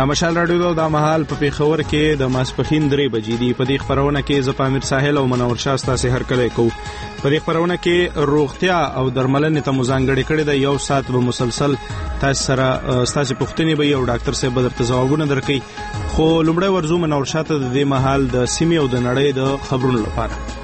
مشال رادیو د مهال په پیښور کې د ماسپخین 3 بجې دی. په دې خبرونه کې ز پامیر ساحل او منور شاه ستاسو هر کله کو. په دې خبرونه کې روغتیا او درملنې ته مزانګړې کړې ده. 1 ساعت به مسلسل تاسو سره ستاسو پوښتنې به یو ډاکټر صاحب درته ځوابونه درکړي. خو لومړی ورزو منور شاه ته د دې مهال د سیمې او د نړۍ د خبرونو لپاره.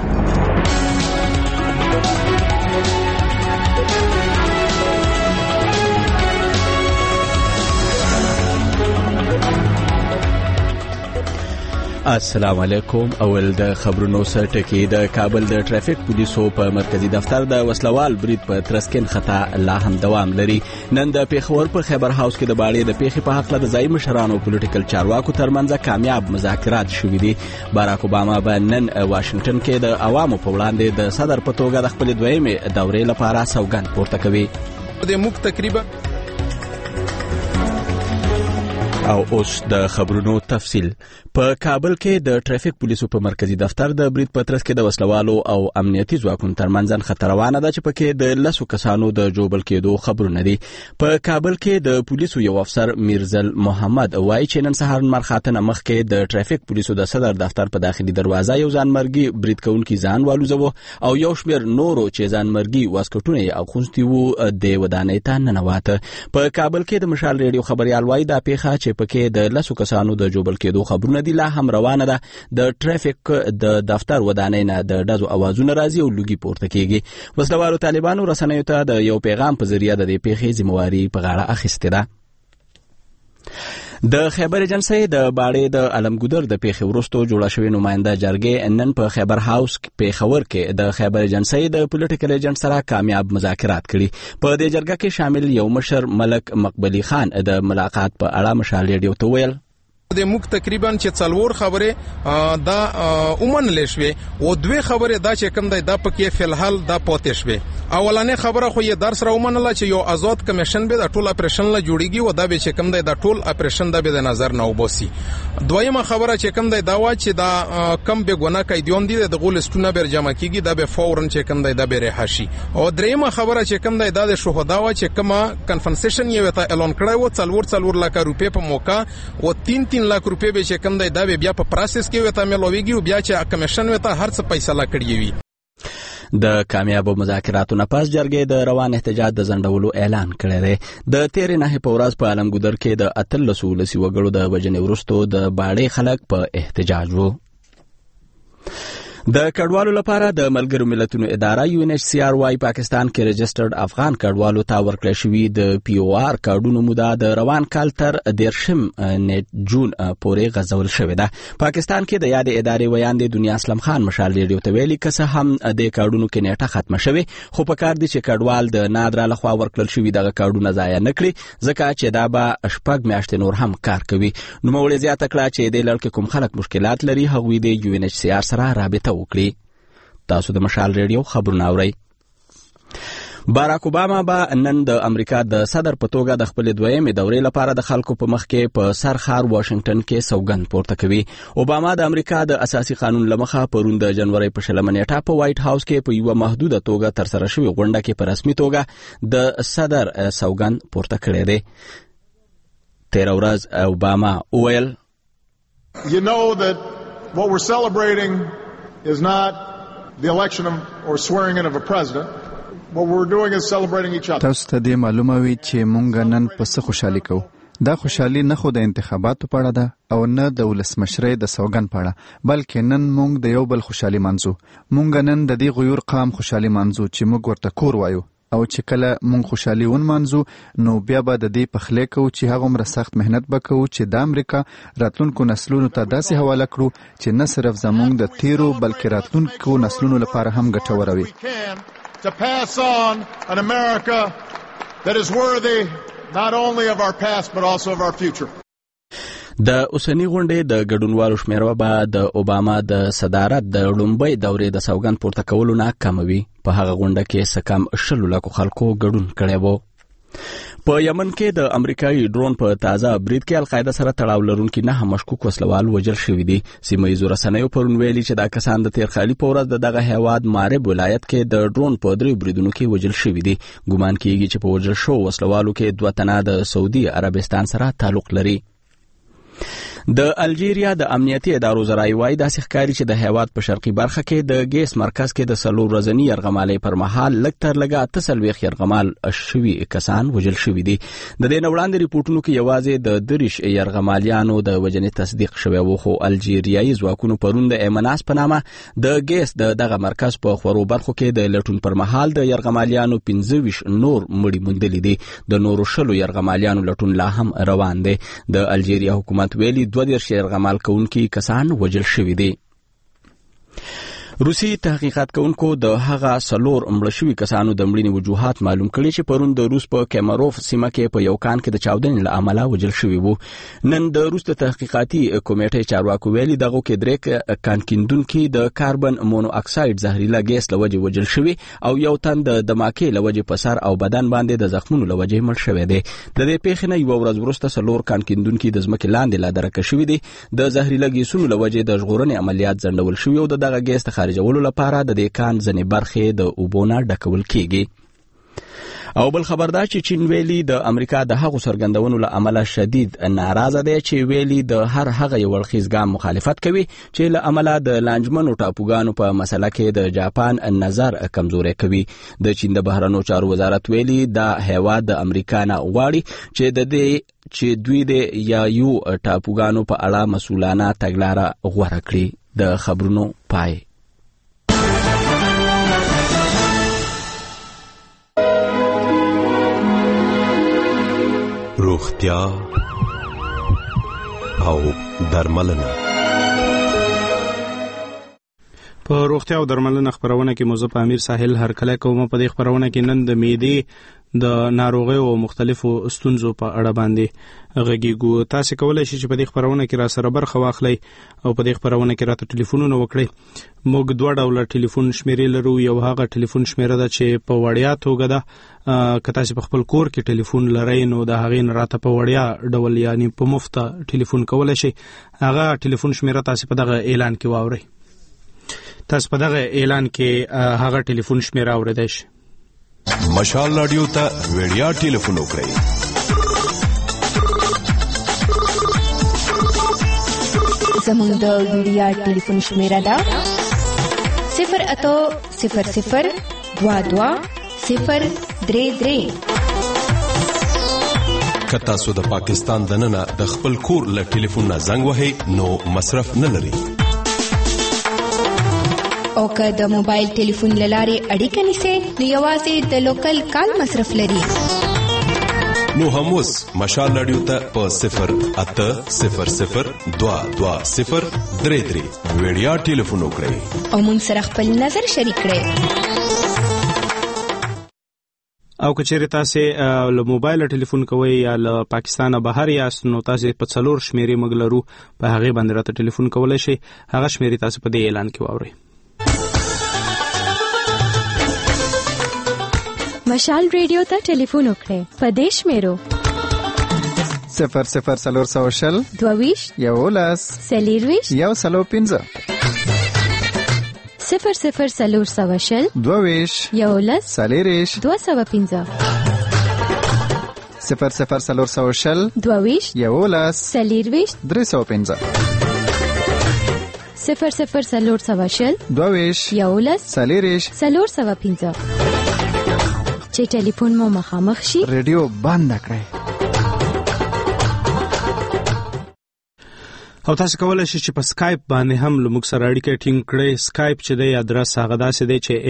السلام علیکم. اول د خبرونو سره ټکی. د کابل د ټرافیک پولیسو په مرکزی دفتر د وسلوال برید په ترسکن خطا لا هم دوام لري. نن د پیښور په خیبر هاوس کې د باړې د پیښې په حق له د ځای مشرانو پولیټیکل چارواکو ترمنځ کامیاب مذاکرات شوي دي. باراک اوباما به نن واشنگټن کې د عوامو په وړاندې د صدر په توګه د خپل دویمې دورې لپاره سوګند پورته کوي. د موږ تقریبا او اوس د خبرونو تفصیل. په کابل کې د ټرافیک پولیسو په مرکزی دفتر د برید په ترڅ کې د وسلوالو او امنیتي ځواکونو ترمنځ خطر روانه ده چې پکې د 10 کسانو د جوبل کېدو خبرونه دي. په کابل کې د پولیسو یو افسر میرزل محمد وایي چې نن سهار مرخاتنه مخکې د ټرافیک پولیسو د صدر دفتر په داخلي دروازه یو ځانمرګي برید کوونکي ځان والوزو او یو شمېر نورو چې ځانمرګي واسکټونه یې اغوستي وو د ودانۍ ته ننوته. په کابل کې د مشال ریډیو خبريال وایي دا پیښه چې پکې د 10 کسانو د جوبل کېدو خبرونه دي لا هم روانه ده. د ټرافیک د دفتر ودانۍ نه د ډزو اوازونه راځي او لوګي پورته کیږي. وسلوالو طالبانو رسنیو ته د یو پیغام په ذریعہ د دې پیښې ذمہواری په غاړه اخیسته ده. د خیبر ایجنسی د باړې د علمګودر د پیښې وروسته جوړه شوې نماینده جرګې نن په خیبر هاوس پیښور کې د خیبر ایجنسی د پولیټیکل ایجنټ سره کامیاب مذاکرات کړي. په دې جرګه کې شامل یو مشر ملک مقبلی خان د ملاقات په اړه مشال ریډیو ته ویل د موږ تقریبا چې څلور خبره دا ومنل شوې او دوه خبره دا چې کوم دا پکې فلحال دا پاتې شوې. اولانې خبره خو یې درس را ومنله چې یو آزاد کمیشن به د ټول اپریشن لا جوړیږي او دا به چې کوم دا ټول اپریشن دا به د نظر نه وباسي. دویمه خبره چې کوم دا وا چې دا کم به ګناه قیدیان دي د غول استونه بر جمع کیږي دا به فورن چې کوم دا به رهاشي. او دریمه خبره چې کوم دا د شهدا وا چې کومه کنفنسیشن یې وته اعلان کړی و 4 لک روپے په موقع او 3 लाख रुपए به چې کوم دا به بیا په پروسس کې وته ملويږي او بیا چې کمیشن وته هر څه فیصله کړی وي. د کامیابو مذاکراتو نه پس جرګې د روان احتجاج د ځنډولو اعلان کړی دی. د 13 نه په ورځ په علمګودر کې د 13 وګړو د وژنې وروسته د باړې خلک په احتجاج وو. د کډوالو لپاره د ملګرو ملتونو اداره UNHCR وايي پاکستان کې رجسټرډ افغان کډوالو ته ورکړل شوی د POR کارډونو موده د روان کال تر 13 جون پورې غځول شوې ده. پاکستان کې د یاد ادارې ویاند دنیا اسلم خان مشال ریډیو ته ویلي که څه هم د کارډونو کې نیټه ختمه شوې خو په کار دي چې کډوال د نادره لخوا ورکړل شوی دغه کارډونه ضایع نکړي ځکه چې دا به 6 میاشتې نور هم کار کوي. نو مولې زیاته کړه چې د لړ کې کوم خلک مشکلات لري هغوی د UNHCR سره رابطه وکړي. تاسو د مشال ریډیو خبرونه اورئ. باراک اوباما به نن د امریکا د صدر په توګه د خپل دویمې دورې لپاره د خلکو په مخ کې په سرخار واشنگټن کې سوګند پورته کوي. اوباما د امریکا د اساسي قانون لمخه پرون د جنوري په 16 نیټه په وایټ هاوس کې په یو محدوده توګه تر سره شوی غونډه کې په رسمي توګه د صدر سوګند پورته کړی دی. 13 ورځ اوباما ویل You know that what we're celebrating is not the election or swearing in of a president. What we're doing is celebrating each other. تاسو ته دې معلومه وي چې مونږ نن په څه خوشحالي کوو. دا خوشحالي نه خو د انتخاباتو په اړه ده او نه د ولسمشرۍ د سوګند په اړه بلکې نن مونږ د یو بل خوشحالي منځو. مونږ نن د دې غیور قام خوشحالي منځو چې مونږ ورته کور وایو او چې کله مونږ خوشحالي ونمانځو نو بیا به د دې پخلی کوو چې هغومره سخت مهنت به کوو چې د امریکا راتلونکو نسلونو ته داسې حواله کړو چې نه صرف زمونږ د تیرو بلکې راتلونکو نسلونو لپاره هم ګټوره وي. To pass on an America that is worthy not only of our past but also of our future. د اوسنی غونډې د ګډونوالو شمیره به د اوباما د صدارت د لومړۍ دورې د سوګند پورته کولو نه کم وي. په هغه غونډه کې څه کم 10 لکو خلکو ګډون کړی وو. په یمن کې د امریکایي ډرون په تازه برید کې القاعده سره تړاو لرونکي 9 مشکوک وسلوال وژل شوي دي. سیمه‌یزو رسنیو پرون ویلي چې دا کسان د تیرخالي په ورځ د دغه هیواد مارب ولایت کې د ډرون په 3 بریدونو کې وژل شوي دي. ګومان کیږي چې په وژل شو وسلوالو کې 2 تنه د سعودي عربستان سره تعلق لري. د الجیریا د امنیتي ادارو ذرایع وايي داسې ښکاري چې د هیواد په شرقي برخه کې د ګیس مرکز کې د 4 ورځني یرغمالۍ پر مهال لږ تر لږه 48 یرغمال شوي کسان وژل شوي دي. د دې نه وړاندې ریپورټونو کې یوازې د 30 یرغمالیانو د وژنې تصدیق شوی و، خو الجیریایي ځواکونو پرون د ایمناس په نامه د ګیس دغه مرکز په خورو برخو کې د لټون پر مهال د یرغمالیانو 25 نور مړي موندلي دي. د نورو 10 یرغمالیانو لټون لا هم روان دی. د الجیریا حکومت ویلي 22 یرغمال کوونکي کسان وژل شوي دي. روسي تحقیقات کوونکو د هغه 4 مړه شوي کسانو د مړینې وجوهات معلوم کړي چې پرون د روس په کیمروف سیمه کې په یو کان کې د چاودنې له امله وژل شوي وو. نن د روس د تحقیقاتي کمیټې چارواکو ویلي دغه کې 3 کان کیندونکي د کاربن مونو اکساید زهرجن ګیس له وجې وژل شوي او یو تن د دماکې له وجې په سر او بدن باندې د زخمونو له وجې مړ شوی دی. د دې پیښې نه یو ورځ وروسته 4 کان کیندونکي د ځمکې لاندې لا درکه شوي دي. د زهرجن ګیسونو له وجې د ژغورنې عملیات ځنډول شوي او دغه ګیس د خارجولو لپاره د دې کان ځنې برخې د اوبو نه ډکول کیږي. او بل خبر دا چې چین ویلي د امریکا د هغو څرګندونو له امله شدید ناراضه دی چې ویلي د هر هغه یو اړخیز ګام مخالفت کوي چې له امله د لانجمنو ټاپوګانو په مسله کې د جاپان نظر کمزوری کوي. د چین د بهرنیو چارو وزارت ویلي دا هیواد د امریکا نه غواړي چې دوی د یو ټاپوګانو په اړه مسؤلانه تګلاره غوره کړي. د خبرونو پای. روغتیا او درملنه. په روغتیا او درملنه خبرونه کې موضوع په امیر ساحل هرکله کوم. په دې خبرونه کې نن د معدې د ناروغیو او مختلفو ستونزو په اړه باندې غږیږو. تاسو کولای شئ چې په دې خبرونه کې را سره برخه واخلئ او په دې خبرونه کې راته ټلیفونونه وکړئ. موږ 2 ډوله ټلیفون شمیرې لرو. یو هغه ټلیفون شمیره ده چې په وړیا توګه ده، که تاسو په خپل کور کې ټلیفون لرئ نو د هغې نه راته په وړیا ډول یعنی په مفت ټلیفون کولای شئ. هغه ټلیفون شمیره تاسو په دغه اعلان کې واورئ. تاسو په دغه اعلان کې هغه ټلیفون شمیره اوریدئ شئ. مشال رادیو ته وړیا ټلیفون وکړئ. زموږ د وړیا ټلیفون شمیره ده 08000220033. که تاسو د پاکستان دننه د خپل کور له ټلیفون نه زنګ وهئ نو مصرف نه لري. او که د موبایل ټلیفون لارې اړیکه نیسئ نو یوازې د لوکل کال مصرف لري. نو هم اوس مشال رادیو ته په 08000220033 وړیا ټلیفون وکړئ او موږ سره خپل نظر شریک کړئ. او که چیرې تاسو له موبایل ټلیفون کوئ یا له پاکستان بهر یاست نو تاسو په 4 شمیرې موږ لرو، په هغه باندې راته ټلیفون کولای شئ. هغه شمیرې تاسو په دې اعلان کې واورئ. مشال ریډیو ته ټلیفون وکړئ په دې شمیرو 00400 22 11 سلیرویش 105 00400 22 11 سلیریش 205 00400 22 11 سلیرویش 305 00400 22 11 سلیریش 305. چې ټلیفون مو مخامخ شي ریډیو بند کړئ. او تاسو کولای شئ چې په سکایپ باندې هم له موږ سره اړیکه ټینګ کړئ. سکایپ چې دی ادرس هغه داسې دی چې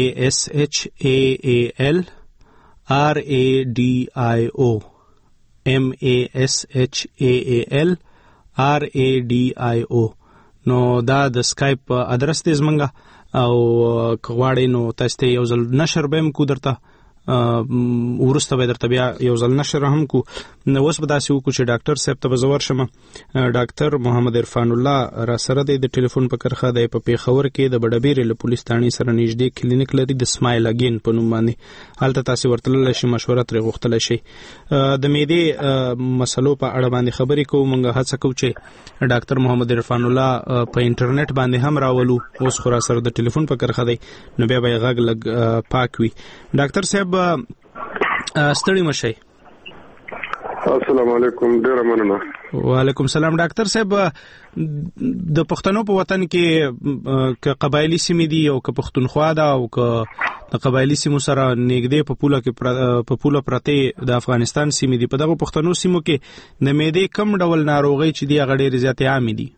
MASHALRADIO نو دا د سکایپ ادرس دی زمونږ. او کغواړئ نو تاسو ته یو ځل نشر به هم کو درته ورسته به درته بیا یو ځل نشر هم کو. نو اوس به داسې وکړو چې ډاکټر صاحب ته به زه ورشم. ډاکټر محمد عرفان الله را سره دی د ټلیفون په کرښه دی. په پیښور کې د بډبیرې له پولیس تاڼۍ سره نږدې کلینیک لري د سمایل اګین په نوم باندې. هلته تاسو ورتللی شئ، مشوره ترې غوښتلی شئ. د معدې مسلو په اړه باندې خبرې کوو. موږ هڅه کوو چې ډاکټر محمد عرفان الله په انټرنیټ باندې هم راولو. اوس خو را سره د ټلیفون په کرښه دی نو بیا به یې غږ لږ پاک وي. ډاکټر صاحب ستړي مشئ. السلام علیکم، ډیر مننه. وعلیکم السلام. ډاکټر صاحب، د پښتنو په وطن کې ک قبایلی سیمې دي او ک پښتونخوا ده او ک د قبایلی سیمو سره نږدې په پوله پرته د افغانستان سیمې دي، په دغه پښتنو سیمو کې د معدې کم ډول ناروغي چې دی هغه ډېرې زیاتې عامې دي؟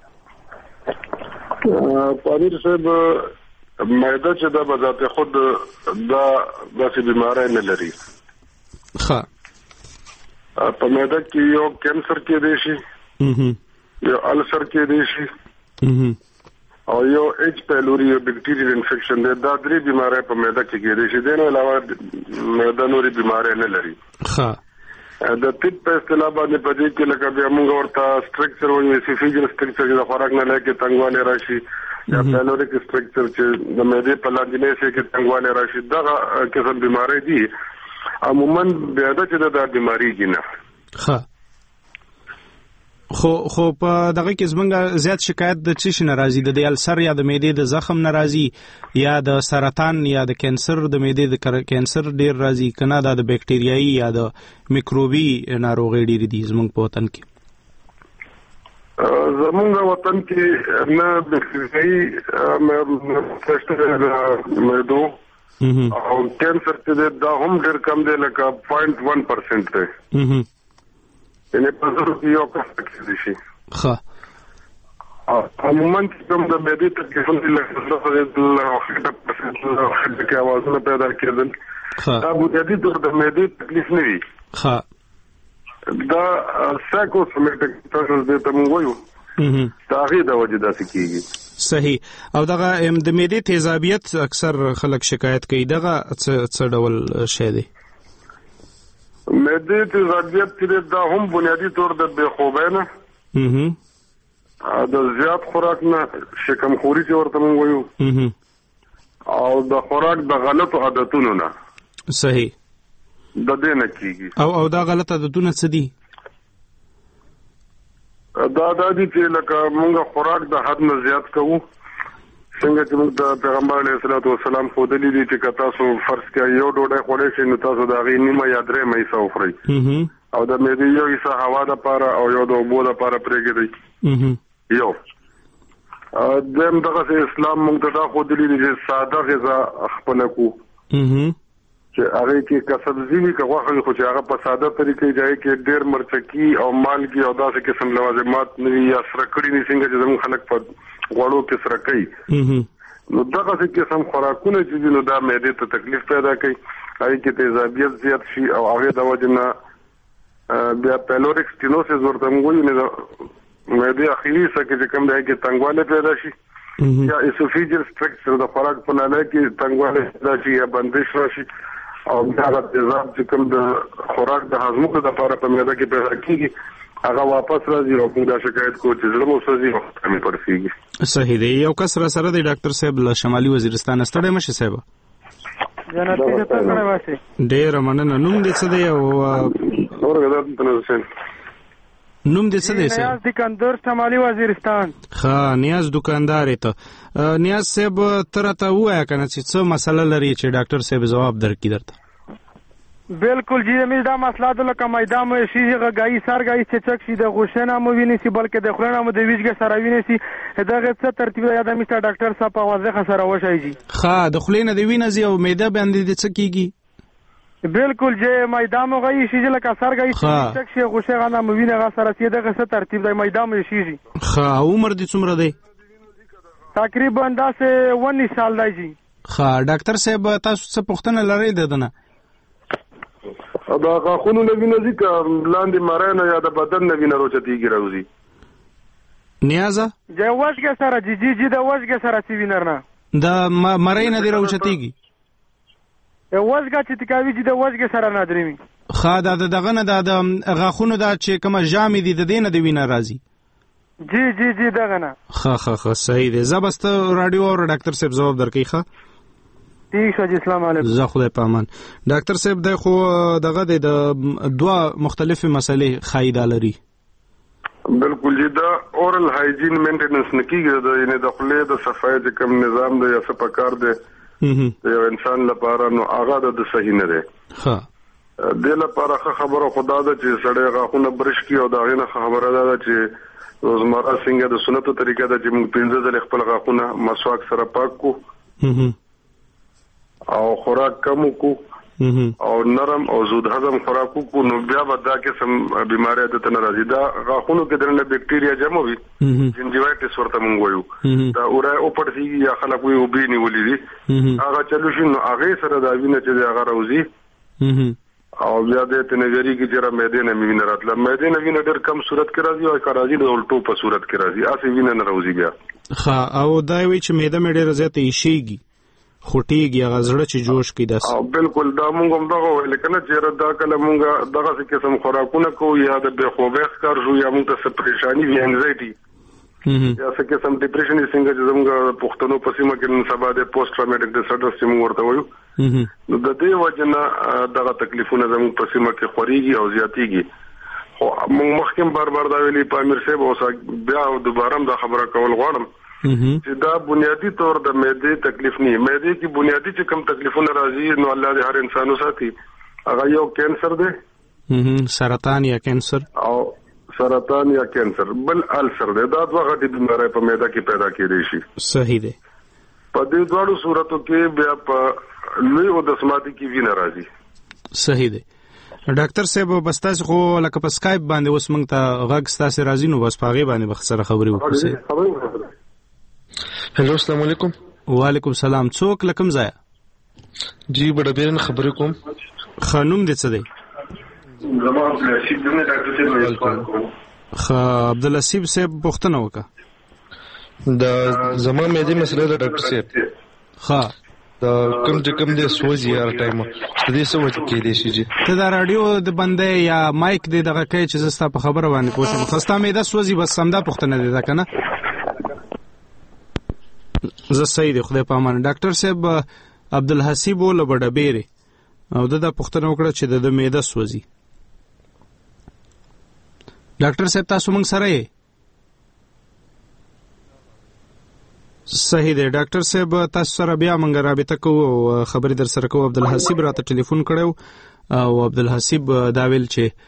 پامیر صاحب، معده چې د بذات خود دا داسې بیماری نه لري. ښه. په معده کې یو کینسر کې دی شي، یو السر کې دی شي، او یو ایچ پیلوري یو بیکټیریل انفیکشن دی. دا درې بیماری په معده کې دی شي. دغه علاوه معده نوري بیماری نه لري. ښه. د طب په اصطلاح باندې په دې کې لکه بیا موږ ورته سټرکچر وایو، اسوفیجل سټرکچر چې د خوراک نه لکه تنګوالی راشي، یا پیلوریک سټرکچر چې د معدې په لاندې سه کې تنګوالی راشي. دغه قسم بیماری دي. عموما بیا د چې دا بیماری دي نه. ښه. خو په دغه کې زمونږ زیات شکایت د څه شي ناراضي، د السر یا د معدې د زخم ناراضي، یا د سرطان یا د کینسر، د معدې د کینسر ډیر راځي، کنه دا د بکټریایي یا د میکروبي ناروغي ډیر دي زمونږ په وطن کې. زمونږ وطن کې نه بکټریایي معدو او کینسر چې دا هم ډیر کم دی، لکه 0.1% دی. یعنی په زر کې یو کس کې شي. ښه. عموما چې کوم د معدې تکلیفونه دي لکه 0.5% کې اوازونه پیدا کېدل، دا بنیادي طور د معدې تکلیف نه وي. ښه. دا سایکوسومیټک ټرانس دی ته موږ وایو، دا هغې د وجې داسې کېږي. صحیح. او دغه د معدې تیزابیت اکثر خلک شکایت کوي، دغه څه ډول شی دی؟ معدې تیزابیت چې دا هم بنیادي طور د بې خوبۍ نه، د زیات خوراک نه، شکمخوري چې ورته موږ وایو، او د خوراک د غلطو عادتونو نه. صحیح. د دې نه کېږي. او دا غلط عادتونه څه دي؟ دا دي چې لکه موږ خوراک د حد نه زیات کوو. څنګه چې موږ د پیغمبر علیه الصلاۃ والسلام ښودلي دي چې که تاسو فرض کړئ یو ډوډۍ خوړی شئ، نو تاسو د هغې نیمه یا درېیمه حصه وخورئ، او د معدې یو حصه هوا دپاره او یو د اوبو دپاره پرېږدئ. یو دویم دغسې اسلام موږ ته دا ښودلي دي چې ساده غذا خپله کړو، چې هغې کې که سبزي وي که غوښه وي، خو چې هغه په ساده طریقې چې هغې کې ډېر مرچکي او مالګي او داسې قسم لوازمات نه وي، یا سره کړي نه څنګه چې زموږ خلک په غوړو کې سره کوي. نو دغسې قسم خوراکونه چې دي، نو دا معدې ته تکلیف پیدا کوي، هغې کې تیزابیت زیات شي، او هغې د وجې نه بیا پیلوریک سټینوسس ورته موږ وایو، نو د معدې اخري حصه کې چې کوم دی هغې کې تنګوالی پیدا شي، یا اسوفیجل سټرکچر د خوراک په ناله کې تنګوالی پیدا شي یا بندش راشي، او هغه تیزاب چې کوم د خوراک د هضمولو لپاره په معده کې پیدا کېږي، هغه واپس راځي، او موږ دا شکایت کوو چې زړه مو سوځي او کمې پړسېږي. صحیح دی. یو کس را سره دی ډاکټر صاحب له شمالي وزیرستان. ستړی مه شې صاحب. ډېره مننه. نوم دې څه دی؟ نوم دې څه دی صاحب؟ نیاز دکاندار، شمالي وزیرستان. ښه. نیاز دکاندار ته. نیاز صاحب ته راته ووایه که نه چې څه مسله لري چې ډاکټر صاحب ځواب درکړي درته. بالکل جی، زموږ دا مسله ده لکه میده مو شي، غږایي سرګایي چچک شي، د غوښې نه مو وینېسي، بلکې د خولې نه مو د ویجګې سره وینېسي. دغه څه ترتیب دی؟ دا مې ډاکټر صاحب په واضحه سره وشی جي. ښه. د خولې نه د وینه ځي او میده باندې د څه کېږي؟ بالکل جی، میده مو غایي شي لکه سرګایي چچک شي، غوښې نه مو وینه هغه سره سي. دغه څه ترتیب دی؟ میده مو شي جي. ښه. عمر دې څومره دی؟ تقریبا داسې 19 سال دی جی. ښه. ډاکټر صاحب تاسو څه پوښتنه لرئ دنه؟ دا غاښونو نه وینه ځي که لاندې مرۍ نه یا د بدن نه وینه روچتېږي راوځي؟ نیازه د وزګې سره جی د وزګې سره چې وینه نه د مرۍ نه دې روچتېږي؟ وزګه چې تکاوي چې د وزګې سره نه درېمي. ښه. دا دغه نه د غاښونو دا چې کومه ژامې دي د دې نه د وینه راځي؟ جی دغه نه. ښه صحیح دی. زه بس ته راډیو او ډاکټر صاحب ځواب درکوي. ښه ٹھیک شو جی. السلام علیکم. زه خدای په امان. ډاکټر صاحب دی خو دغه د دوه مختلفې مسلې خایدا لري. بالکل جی. دا اورل هایجین مینټیننس نه کیږي، یعنی د خولې د صفای د کوم نظام دی یا څه پکار دی یو انسان لپاره، نو هغه د صحیح نه دی. ها. د لپاره خبره خدا ده چې سړی غاښونه برش کی او دا غینه خبره ده چې روزمره څنګه د سنتو طریقه ده چې موږ 15 ځله خپل غاښونه مسواک سره پاک کو او خوراک کم کو او نرم او زود هضم خوراک کو نو بیا به دا قسم بیماری د تن راځي دا غاښونو کې درنه بکټیریا جمع وي جنجیوایټس ورته موږ وایو دا اورای او پړسي یا خلک وي او بي نیولې دي هغه چلو شي نو هغه سره دا وینه چې هغه راوځي او بیا د تنګری کې جره مېده نه وینه راتله مېده نه وینه ډېر کم صورت کې راځي او کارازي د الټو په صورت کې راځي اسی وینه نه راوځي بیا او دا وی چې مېده مې ډېر زیات ایشيږي خوټيږي هغه زړه چې جوش کی داس او بالکل دا مونږ هم دغه ویل کنه چې دا کله مونږ دغه قسم خوراکونه کوو یا د بخوبه ښکار شو یا مونږ ته پریشانی وی انزایټي یا څه قسم ډیپریشن څنګه چې زموږ پښتنو په سیمه کې نن سبا د پوسټ ټراوماټیک ډیسارډر سیمه ورته وایو نو د دې وجنه دغه تکلیفونه زموږ په سیمه کې خوريږي او زیاتېږي خو موږ مخکې بار دا ویلي په امیر صاحب اوس بیا دوباره دا خبره کول غواړم چې دا بنیادی طور د معدې تکلیف نه معدې کې بنیادی چې کم تکلیفونه راځي نو الله دې هر انسان وساتي هغه یو کینسر دی سرطان یا کینسر او سرطان یا کینسر بل السر دی دا دوه غټي بیماری په معده کې پیدا کېږي شي صحیح دی په دې ډول صورتو کې بیا په لوی او د سماعتي کې وینه راځي صحیح دی ډاکټر صاحب بس تاسو خو لکه په سکایپ باندې اوس موږ ته غږ ستاسو راځي نو بس پاغه باندې بخسره خبري وکړو هلو السلام علیکم وعلیکم السلام څوک لکم ځای جی بڑا بیرن خبرې کوم خانوم دې څه دی زما عبدالحسیب دې ډاکټر صاحب عبدالحسیب صاحب پوښتنه وکړه دا زما مې دې مسله ده ډاکټر صاحب ها دا کوم دې سوځي هر ټایم دې څه وجه کې دي شي ته دا رادیو د بندې یا مایک دې دغه کې چې زستا په خبره باندې پوښتنه خسته مې دا سوځي بس سمدا پوښتنه دې دا کنه زه صحیح دی خدای په امان ډاکټر صاحب عبدالحسیب ول بډبيري او دا پوښتنه وکړه چې د معده سوځي ډاکټر صاحب تاسو موږ سره یې صحیح دی ډاکټر صاحب تاسو سره بیا موږ رابطه کوو خبرې در سره کوو عبدالحسیب راته ټلیفون کړو او عبدالحسیب دا ویل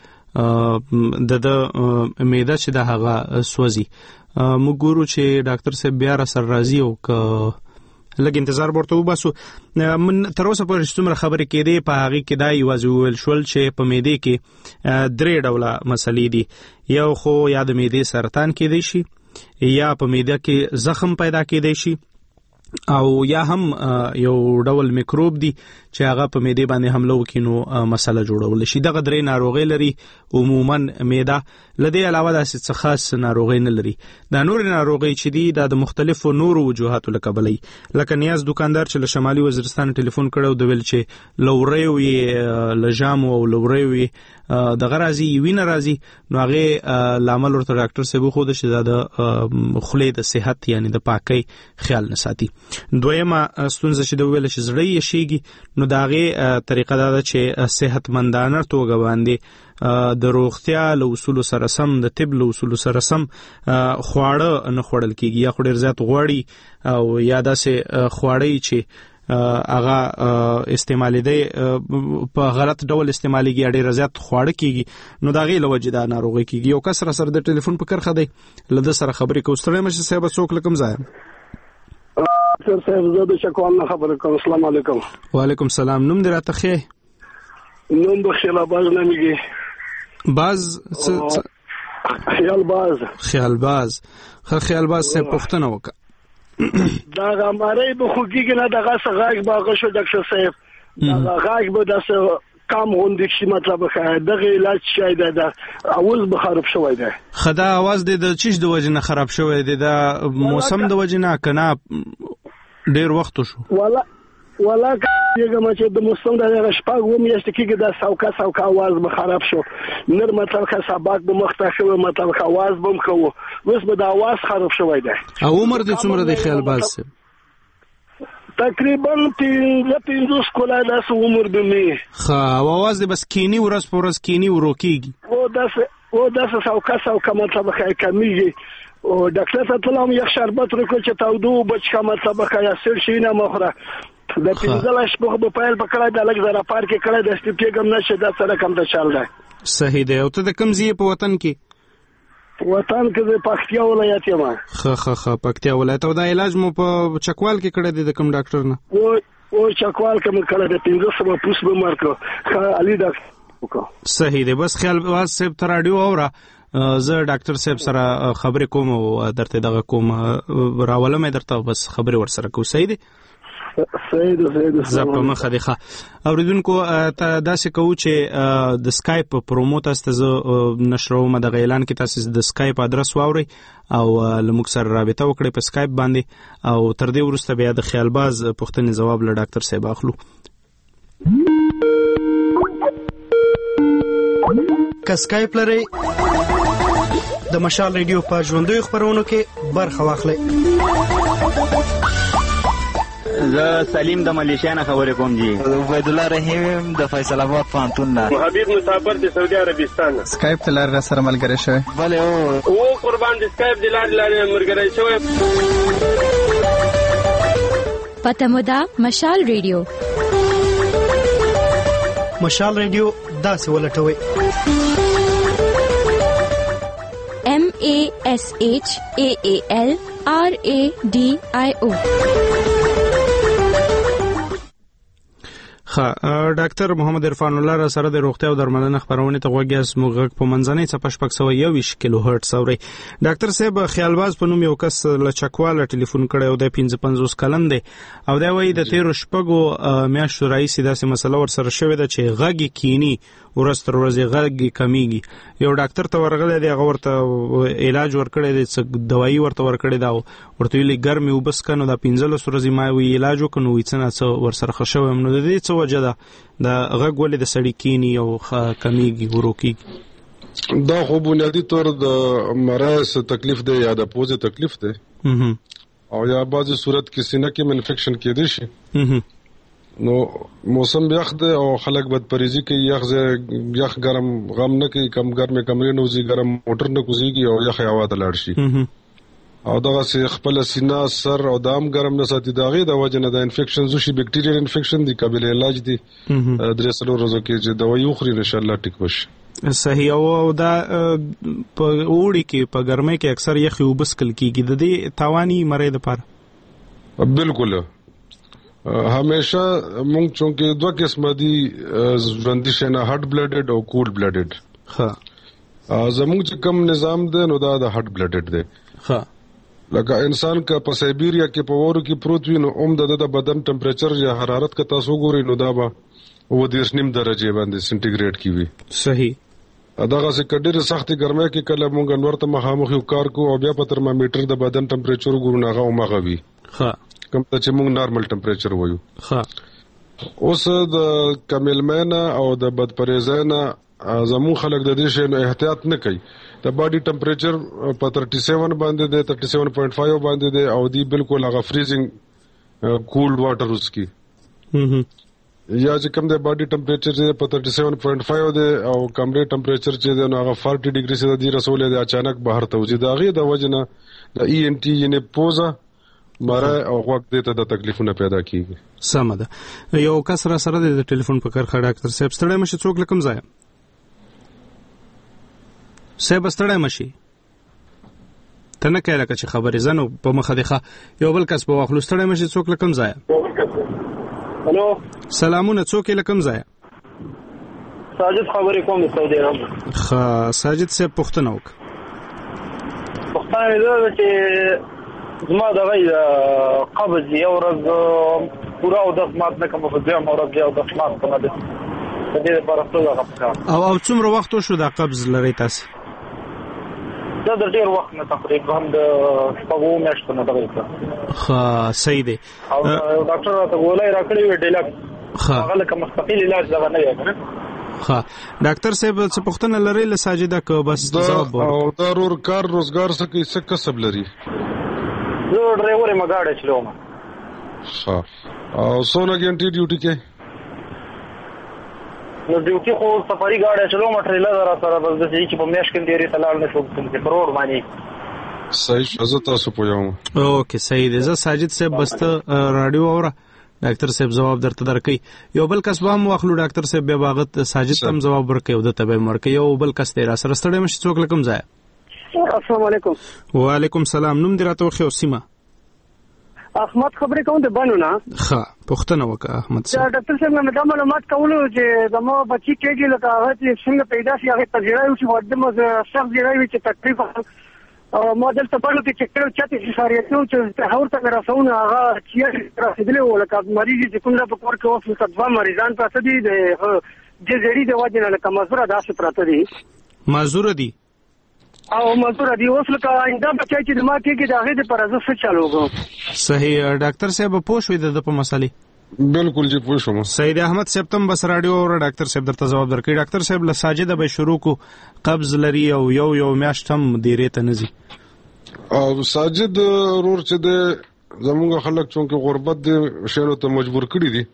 چې د معده چې د هغه سوځي موږ ګورو چې ډاکټر صاحب بیا را سره راځي او لږ انتظار ورته وباسو من تر اوسه پورې څومره خبرې کېدې په هغه کې دا یوازې ویل شول چې په معدې کې درې ډوله مسلې دي یو خو یا د معدې سرطان کېدی شي یا په معده کې زخم پیدا کېدی شي او یا هم یو ډول میکروب دی چې هغه په معده باندې حمله وکړي نو مسله جوړول شي دغه درې ناروغي لري عموما معده لدې علاوه داسې څه خاص ناروغي نه لري دا نور ناروغي چې دي د مختلفو نورو وجوهاتو لکبلې لکه نیاز دکاندار چې له شمالي وزیرستان ټلیفون کړو د ویل چې لوري لجام او لوري د غرازي وینه راځي نو هغه لامل ورته ډاکټر صاحب خو د شدا د خلې د صحت یعنی د پاکۍ خیال نه ساتي دویمه ستونزه چې د ویل چې زړی شيږي نو داغه طریقه دا چې صحتمندانه توګه باندې د روغتیا له اصول سره سم د طب له اصول سره سم خواړه نه خوړل کیږي یا خوري زیات غوړی او یا داسې خواړی چې هغه استعمالي دی په غلط ډول استعمالي کیږي ډېر زیات خواړه کیږي نو دا غي لوجه دا ناروغي کیږي یو کس سره د ټلیفون په کرخه دی لده سره خبرې کوستره مشه صاحب څوک لکم ځای سر صاحب زه د شکوال نه خبرې کوم السلام علیکم وعلیکم السلام نوم دې راته خې نوم بخیل باز نه میږي باز خیال باز خیال باز سے پښتنه وکړه دا غمارې به خوږیږي نه دغه څنګه باغ شو ډاکټر صاحب دا غاښ به داسې کم غوندې شي مطلب دغه علاج شای دا اول به خراب شوی دی خدا आवाज د چیش د وجه نه خراب شوی دی دا موسم د وجه نه کنه ډیر وخت شو ولا کېږم چې د موسم د شپږ و میاشتې کې د ساوکا आवाज به خراب شو نر مطلب که سبق به مخته شو مطلب که आवाज بم کوو اوس به د आवाज خراب شوی دی او عمر د څومره د خیال باز تقریبا 15 کولا داس عمر به می خا आवाज د بس کینی ورس پورس کینی وروکیږي او داس ساوکا مطلب که کمیږي او ډاکټر ته تلم یو شربت ورکړ چې تاودو بچ کا مطلب که یا سر شي نه مخره د 15 شپه په پایل پکړه د لګ زرا پار کې کړه د استیګم نشه د سره کم ته چل دی. صحیح دی. او ته د کوم ځای په وطن کې؟ وطن کې د پکتیا ولایت یم. خه پکتیا ولایت. او دا علاج مو په چکوال کې کړی دی د کوم ډاکټر نه؟ او چکوال کې مو کړی د 15 پوس به مرکو علي ډاکټر. صحیح دی. بس خیال واس صاحب تر رادیو اوره زه ډاکټر صاحب سره خبرې کوم او درته دغه کوم راولم درته بس خبرې ور سره کو. صحیح دی. زه په مخه دی. اوریدونکو ته داسې کوو چې د سکایپ پرومو تاسو ته نشروم د اعلان کې تاسو د سکایپ ادرس واوري او لموږ سره رابطه وکړئ په سکایپ باندې او تر دې وروسته بیا د خیالباز پوښتنې جواب له ډاکټر صاحب اخلو. که سکایپ لرئ د مشال ریډیو په ژوندوي خبرونو کې برخه واخلئ. زه سلیم د ملیشیا نه خبرې کوم جی. عبید الله رحیم د فیصل آباد پوهنتون نه. حبیب مسافر د سعودي عربستان نه. سکایپ ته لار سره ملګری شوی. بله او قربان د سکایپ د لارې ملګری شوی. پته مو ده مشال ریډیو. مشال ریډیو داسې ولټوي MASHAALRADIO. ډاکټر محمد عرفان الله را سره د روغتیا او درملنې خبرونه ته غوږی اسمو غږ په منځنۍ څپه 621 کیلو هرتز اوري. ډاکټر صاحب خیالباز په نوم یو کس له چکواله ټلیفون کړی او د 55 کلن دی او دا وایي د 13 شپږو میاشتو راځي داسې مسله ور سره شوې ده چې غږی کینی ورستر ورځي غږی کمیږي. یو ډاکټر ته ورغلی دی هغه ورته علاج ورکړی دی څه دوايي ورته ورکړی دا ورته ویلي ګرمي وبس کنو دا 15 ورځې ما وی علاج وکړو وې څه ور سره خښوم نو د دې څه وجه ده د غږ ولې د سړی کینی او کمیږي وروکي؟ دا خو بنیادی طور د مرض تکلیف دی یا د پوزې تکلیف دی او یا بعضی صورت کې سینه کې انفیکشن کېدی شي. نو موسم یخ دی او خلک بدپریزي کوي یخ ګرم غم نه کوي کم ګرمه کمرې نه وزي ګرم موټر نه کوزيږي او یخ هوا ته لاړ شي او دغه سي خپل سینه سر او دام ګرم نه ساتي داغه د وجه نه د انفیکشن زوشي بکټیریل انفیکشن دی قابل علاج دی. درې سلو ورځو کې چې دوايي وخوري ان شاء الله ټیک وشي. صحیح. او دا په اوړي کې په ګرمۍ کې اکثر یخي وبسکل کیږي د دې توانی مریض لپاره؟ بالکل همیشه مونږ چونکه دوه قسمه دي ژوندۍ شنه هارت بلډډ او کول بلډډ. زموږ چې کوم نظام دی نو دا د هارت بلډډ دی. لکه انسان کا په سایبیریا کې په وورو کې پروت وي نو د بدن ټمپریچر یا حرارت کا تاسو ګورئ نو دا به 9 درجه باندې سنټیګریډ کی وي. صحیح. دغه څه کډېر سختي ګرمۍ کې کله مونږ انور ته مخامخ یو کار کو او بیا په ترمامیټر د بدن ټمپریچر ګورو هغه اومغه وي. کوم ته چې مونږ نارمل ټمپریچر وایو. اوس د کملمنه او د بدپریزانه زمون خلک د دې شی نو احتیاط نه کوي. د باډي ټمپریچر په 37 باندې دی 37.5 باندې دی او دی بالکل هغه فریزینګ کولډ واټر وسکی یا چې کوم د باډي ټمپریچر چې په 37.5 دی او کمرې ټمپریچر چې دی نو هغه 40 ډیګري سره دی رسولې دی اچانک بهر ته وځي داغه د وجنه د ENT یعنی پوزا ماره او وخت دې ته د تکلیفونه پیدا کیږي. سم ده. یو کس را سره د ټلیفون په کار خړ ډاکټر صاحب ستړی مشه څوک لکم ځای صاحب ستړی مشي ته نه کړه چې خبرې زنو په مخه دی یو بل کس په واخلو ستړی مشي څوک لکم ځای. هلو سلامونه څوک لکم ځای؟ ساجد خبرې کوم سعودي عرب. ساجد صاحب پښتنه وک پښتنه ده چې زما د غي قبض یو ورځ پورا او د مات نه کوم په ځای مرض یو د مات کوم ده دې لپاره څه غوښتل او څومره وخت شو دا قبض لري تاسو؟ دا د ډیر وخت نه تقریبا د شپږو میاشتو نه دی. صحیح دی. او ډاکټر ته ولای راکړی وی ډیلک هغه کوم مستقل علاج دا نه یې. ډاکټر صاحب څه پوښتنه لري له ساجده کو بس جواب او دا کار روزګار څه کی څه کسب لري؟ زه ډرایور یم گاډي چلوم. او سونه ګنټي ډیوټي کې نو ډیوټي خو سفاري گاډي چلوم ټریلر را سره بس د چې په میاش کې ډیري تلال نه شو چې کروڑ باندې. صحیح شزه تاسو پوهاوم. اوکې صحیح دی. زه ساجد صاحب بس ته رادیو اوره ډاکټر صاحب جواب درته درکې. یو بل کس هم واخلو ډاکټر صاحب، بیا باغت ساجد تم جواب ورکړي او د تبه مرکې. یو بل کس تیر سره ستړي مشي څوک لکم ځای. السلام علیکم. وعلیکم السلام. نوم دې راته وخیو سیمه. احمد خبرې کوم د بانو نه. ښه پوښتنه وکړه احمد صاحب. ډاکټر صاحب نه دا معلومات کولو چې زمو بچی کېږي لکه هغه چې څنګه پیدا شي هغه تجربه یو چې ودمه سخت دی وي چې تکلیف ما دلته پاره کې چکر چاته شي ساریته چې هورته راځونه هغه چې رسیدلی ولکه مریض چې کومه په کور کې اوس کډوا مریضان پاتې دي د جزيري د وجه نه لکه مزور داسې پراته دي. مزور دي او مزور دی اوس لکه انده بچای چې ما کې دا غي پر ازو څه چالو غو. صحیح ډاکټر صاحب پوښوي د په مسلې. بالکل جی پوښوم. سید احمد صاحب تم بس رادیو او ډاکټر صاحب درته جواب درکړي. ډاکټر صاحب له ساجده به شروع کو قبض لري او یو میاشت هم دیره ته نزي. او ساجد رور چې د زموږ خلک چونکه غربت دي شهرو ته مجبور کړی دي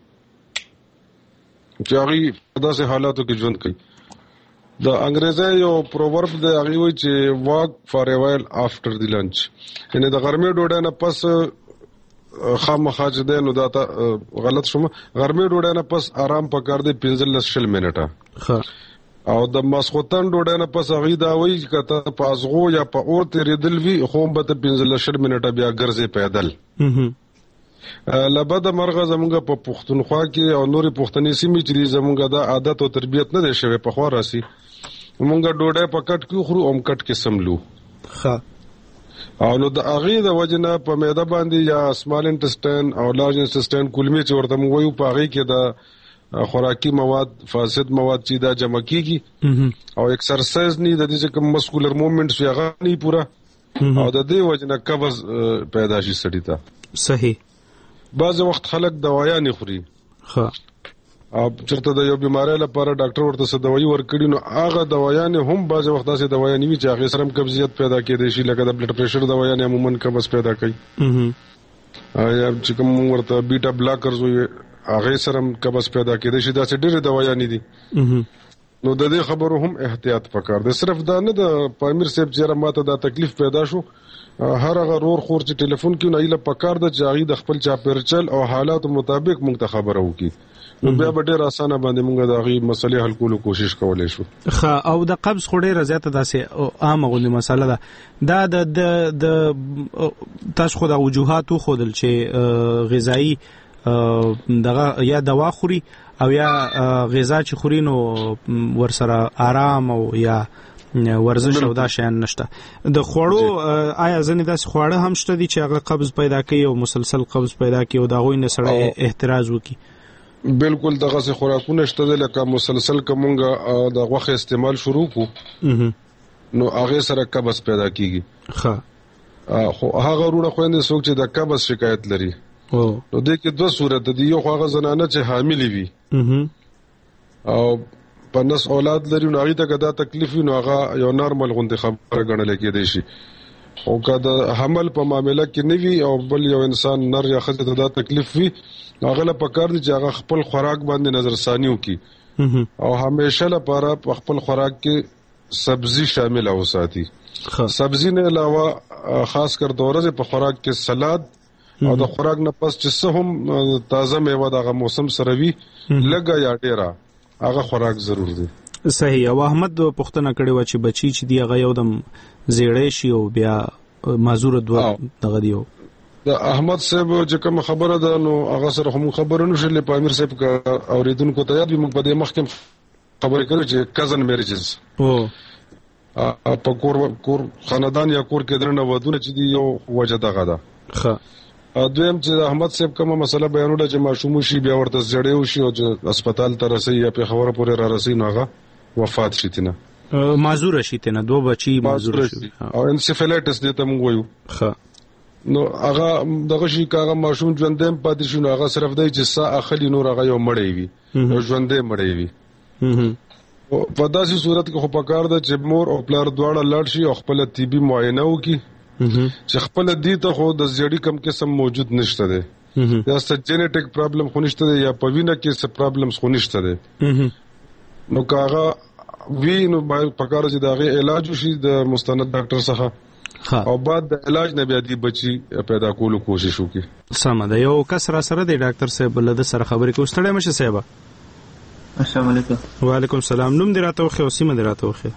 چې هغه په داسې حالاتو کې ژوند کوي. د انګریزي یو پروورب دی هغه وایي چې واک فار ا وایل افټر دی لنچ، یعنی د غرمې ډوډۍ نه پس خامخا چې دی نو دا غلط شوم، غرمې ډوډۍ نه پس آرام پکار دی 15-20 منټه. او د ماسخوتن ډوډۍ نه پس هغه دا وایي چې کته پازغو یا په اور تیرېدل وی خو به 15 منټه بیا ګرځي پیدل. لبد مرغه زمونږ په پښتونخوا کې او نوري پښتني سیمې چې زمونږ د عادت او تربيت نه دی شوی په خوا راسي مونږ ډوډۍ پکټ کې خورو او کټ کې سملو. او نو د اغه د وجنه په معده باندې یا سمال انټسټاین او لارج انټسټاین کولمي چې ورته موږ وایو په اغه کې د خوراکي مواد فاسد مواد چې دا جمع کیږي او ایکسرسایز نه د دې کوم مسکولر موومېنټس یا غني پورا او د دې وجنه قبض پیدا شي سړی ته. صحیح. بعض وخت خلک دوايا نه خوري. او چرته د یو بیماری لپاره ډاکټر ورته څه دوايي ورکړي نو هغه دوايا نه هم بعض وخت داسې دوايا نیوي چې هغه سره قبضیت پیدا کېدای شي، لکه د بلډ پریشر دوايا نه عموما قبض پیدا کوي. یا چې کوم ورته بیټا بلاکرز وي هغه سره قبض پیدا کېدای شي، دا څه ډېر دوايا نه دي. نو د دې خبرو هم احتیاط پکار دی. صرف دا نه د پامیر صاحب چې ماته دا تکلیف پیدا شو هر هغه رور خور چې ټلیفون کې نه ایله پکار د چاغي د خپل چاپیرچل او حالات مطابق موږ ته خبره وکي نو بیا به ډېر اسانه باندې موږ د غي مسلې حل کولو کوشش کولای شو. او د قبض خو ډېر زیاته داسې عامه غوندي مسله ده. دا د تاسو خو د وجوهات خودل چې غذایی دغه یا دوا خوري او یا غذا چې خوري نو ورسره آرام او یا ورزش او دا شیان نشته. د خوړو آیا ځنې داسې خواړه هم شته دي چې هغه قبض پیدا کوي او مسلسل قبض پیدا کوي او دا غوي نه سره احتراز وکي؟ بالکل دغه څه خوراکونه شته لکه مسلسل کومګه د غوښه استعمال شروع کو نو هغه سره قبض پیدا کیږي. خو هغه وروړه خويندې څوک چې د قبض شکایت لري نو د کې دوه صورت دي. یو هغه زنانه چې حامل وي او پنس اولاد لري نو هغه ته دا تکلیف نو هغه یو نارمل غوندي خبره غنل کېدای شي. او کله حمل په معاملې کې نوي او بل یو انسان نر یا ښځه ته دا تکلیف وي هغه له پکار دي چې هغه خپل خوراک باندې نظر ثانی وکي او همیشه لپاره په خپل خوراک کې سبزی شامل اوساتي. سبزی نه علاوه خاص کر د ورځې په خوراک کې سلاد او د خوراک نه پس چې څه هم تازه میوه دغه موسم سره وي لګا یا ډیره هغه خوراک ضرور دی. صحیح. او احمد پوښتنه کړې و چې بچی چې دی هغه یو دم زیړې شي او بیا معذور دوه دغه دیو د احمد صاحب چې کوم خبره ده نو هغه سره هم خبره نشله په امیر صاحب کا اوریدونکو ته یاد موږ په دې مخکې خبرې کړو چې کزن میریجز په کور خاندان یا کور کې درنه ودونه چې دی یو وجه دغه ده. دویم چې احمد صاحب کومه مسله بیانوله چې ماشوم شي بیا ورته زړیو شي او هسپتال ته رسي یا په خبره پورې را رسي نو هغه وفات شي تنه معذور شي تنه دوه بچي معذور شي او انسفلیټس دې ته موږ وایو. نو هغه دغه شي کاغه ماشوم ژوندې پاتې شو نو هغه صرف دی چې سا اخلي نور هغه یو مړی وي نو ژوندې مړی وي. په داسې صورت کې خو پکار ده چې مور او پلار دواړه لاړ شي او خپل طبي معاینه وکړي چې خپل دي ته خو د زیړی کم قسم موجود نشته دی یا ست جینیټیک پرابلم خو نشته دی یا په وینه کې څه پرابلمز خو نشته دی. نو کاغه وی نو پکار چې دغه علاج شي د مستند ډاکټر څخه او بعد د علاج نه بیا دی بچي پیدا کولو کوشش وکړي. سم ده. یو کس را سره دی ډاکټر صاحب له سره خبرې کوي. ستړی مشه صاحب. السلام علیکم. وعلیکم السلام. نوم دې راته وخی او سیمه دې راته وخی.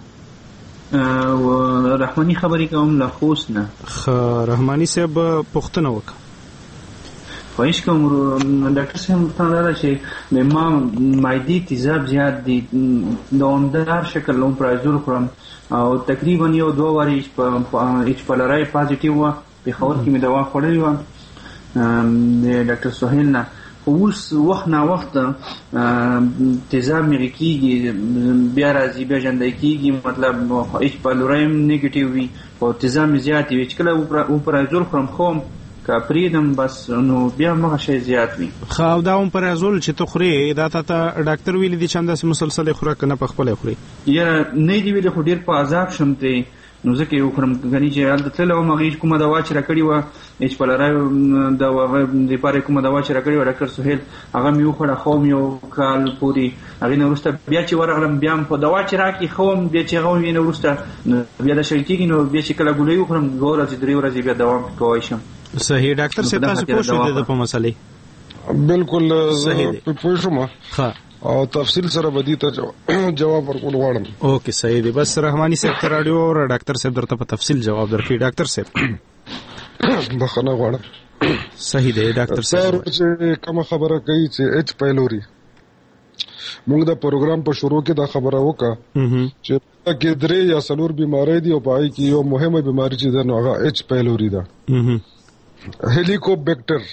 رحماني خبرې کوم له خوست نه. رحماني صاحب پوښتنه وکړه. خواهش کوم ډاکټر صاحب ته دا چې ما معدې تیزاب زیات دي دوامدار شکل لوم پرایزول خورم او تقریبا یو 2 واری ایچ پلرای پازیټیو و په خور کې مې دوا خوړلې و ډاکټر سہیل نه. اوس وخت نه وخت تیزاب مې کیږي بیا راځي بیا ژوندۍ کیږي مطلب ایچ پلرای نیگیټیو وي او تیزاب مې زیات وي چې کله او پرایزول خورم خو کاپریدم بس نو بیا مغه شی زیات وي. خو دا هم پرازول چې ته خوري دا ته ډاکټر ویل دي چې همداسې مسلسل خوراک نه په خپل خوري یا نه دی ویل خو ډیر په عذاب شمته نو ځکه یو خورم غني چې حالت تل او مغه کومه دوا چې راکړی و هیڅ په لاره دا وغه د پاره کومه دوا چې راکړی و ډاکټر سہیل هغه مې وخړه خو مې یو کال پوری هغه نو ورسته بیا چې ورغلم بیا په دوا چې راکی خو بیا چې هغه وینه ورسته بیا د شریکي نو بیا چې کله ګولې وخورم ګوره چې 3 ورځې بیا دوام کوی شم. صحیح ډاکټر صاحب تاسو پوه شئ د په مسلې بالکل پوه شوم. ها او تفصیل سره بدی ته جواب ورکول غواړم. اوکې صحیح دی. بس رحماني صاحب ته راډیو او ډاکټر صاحب درته په تفصیل جواب درکړي. ډاکټر صاحب بخنه غواړم. صحیح دی ډاکټر صاحب چې کوم خبره کوي چې ایچ پایلوري موږ د پروګرام په شروع کې دا خبره وکړه چې کې 3 یا 4 بیماری دي او پای کې یو مهمه بیماری چې ده نو هغه ایچ پایلوري ده. هیلیکوبیکټر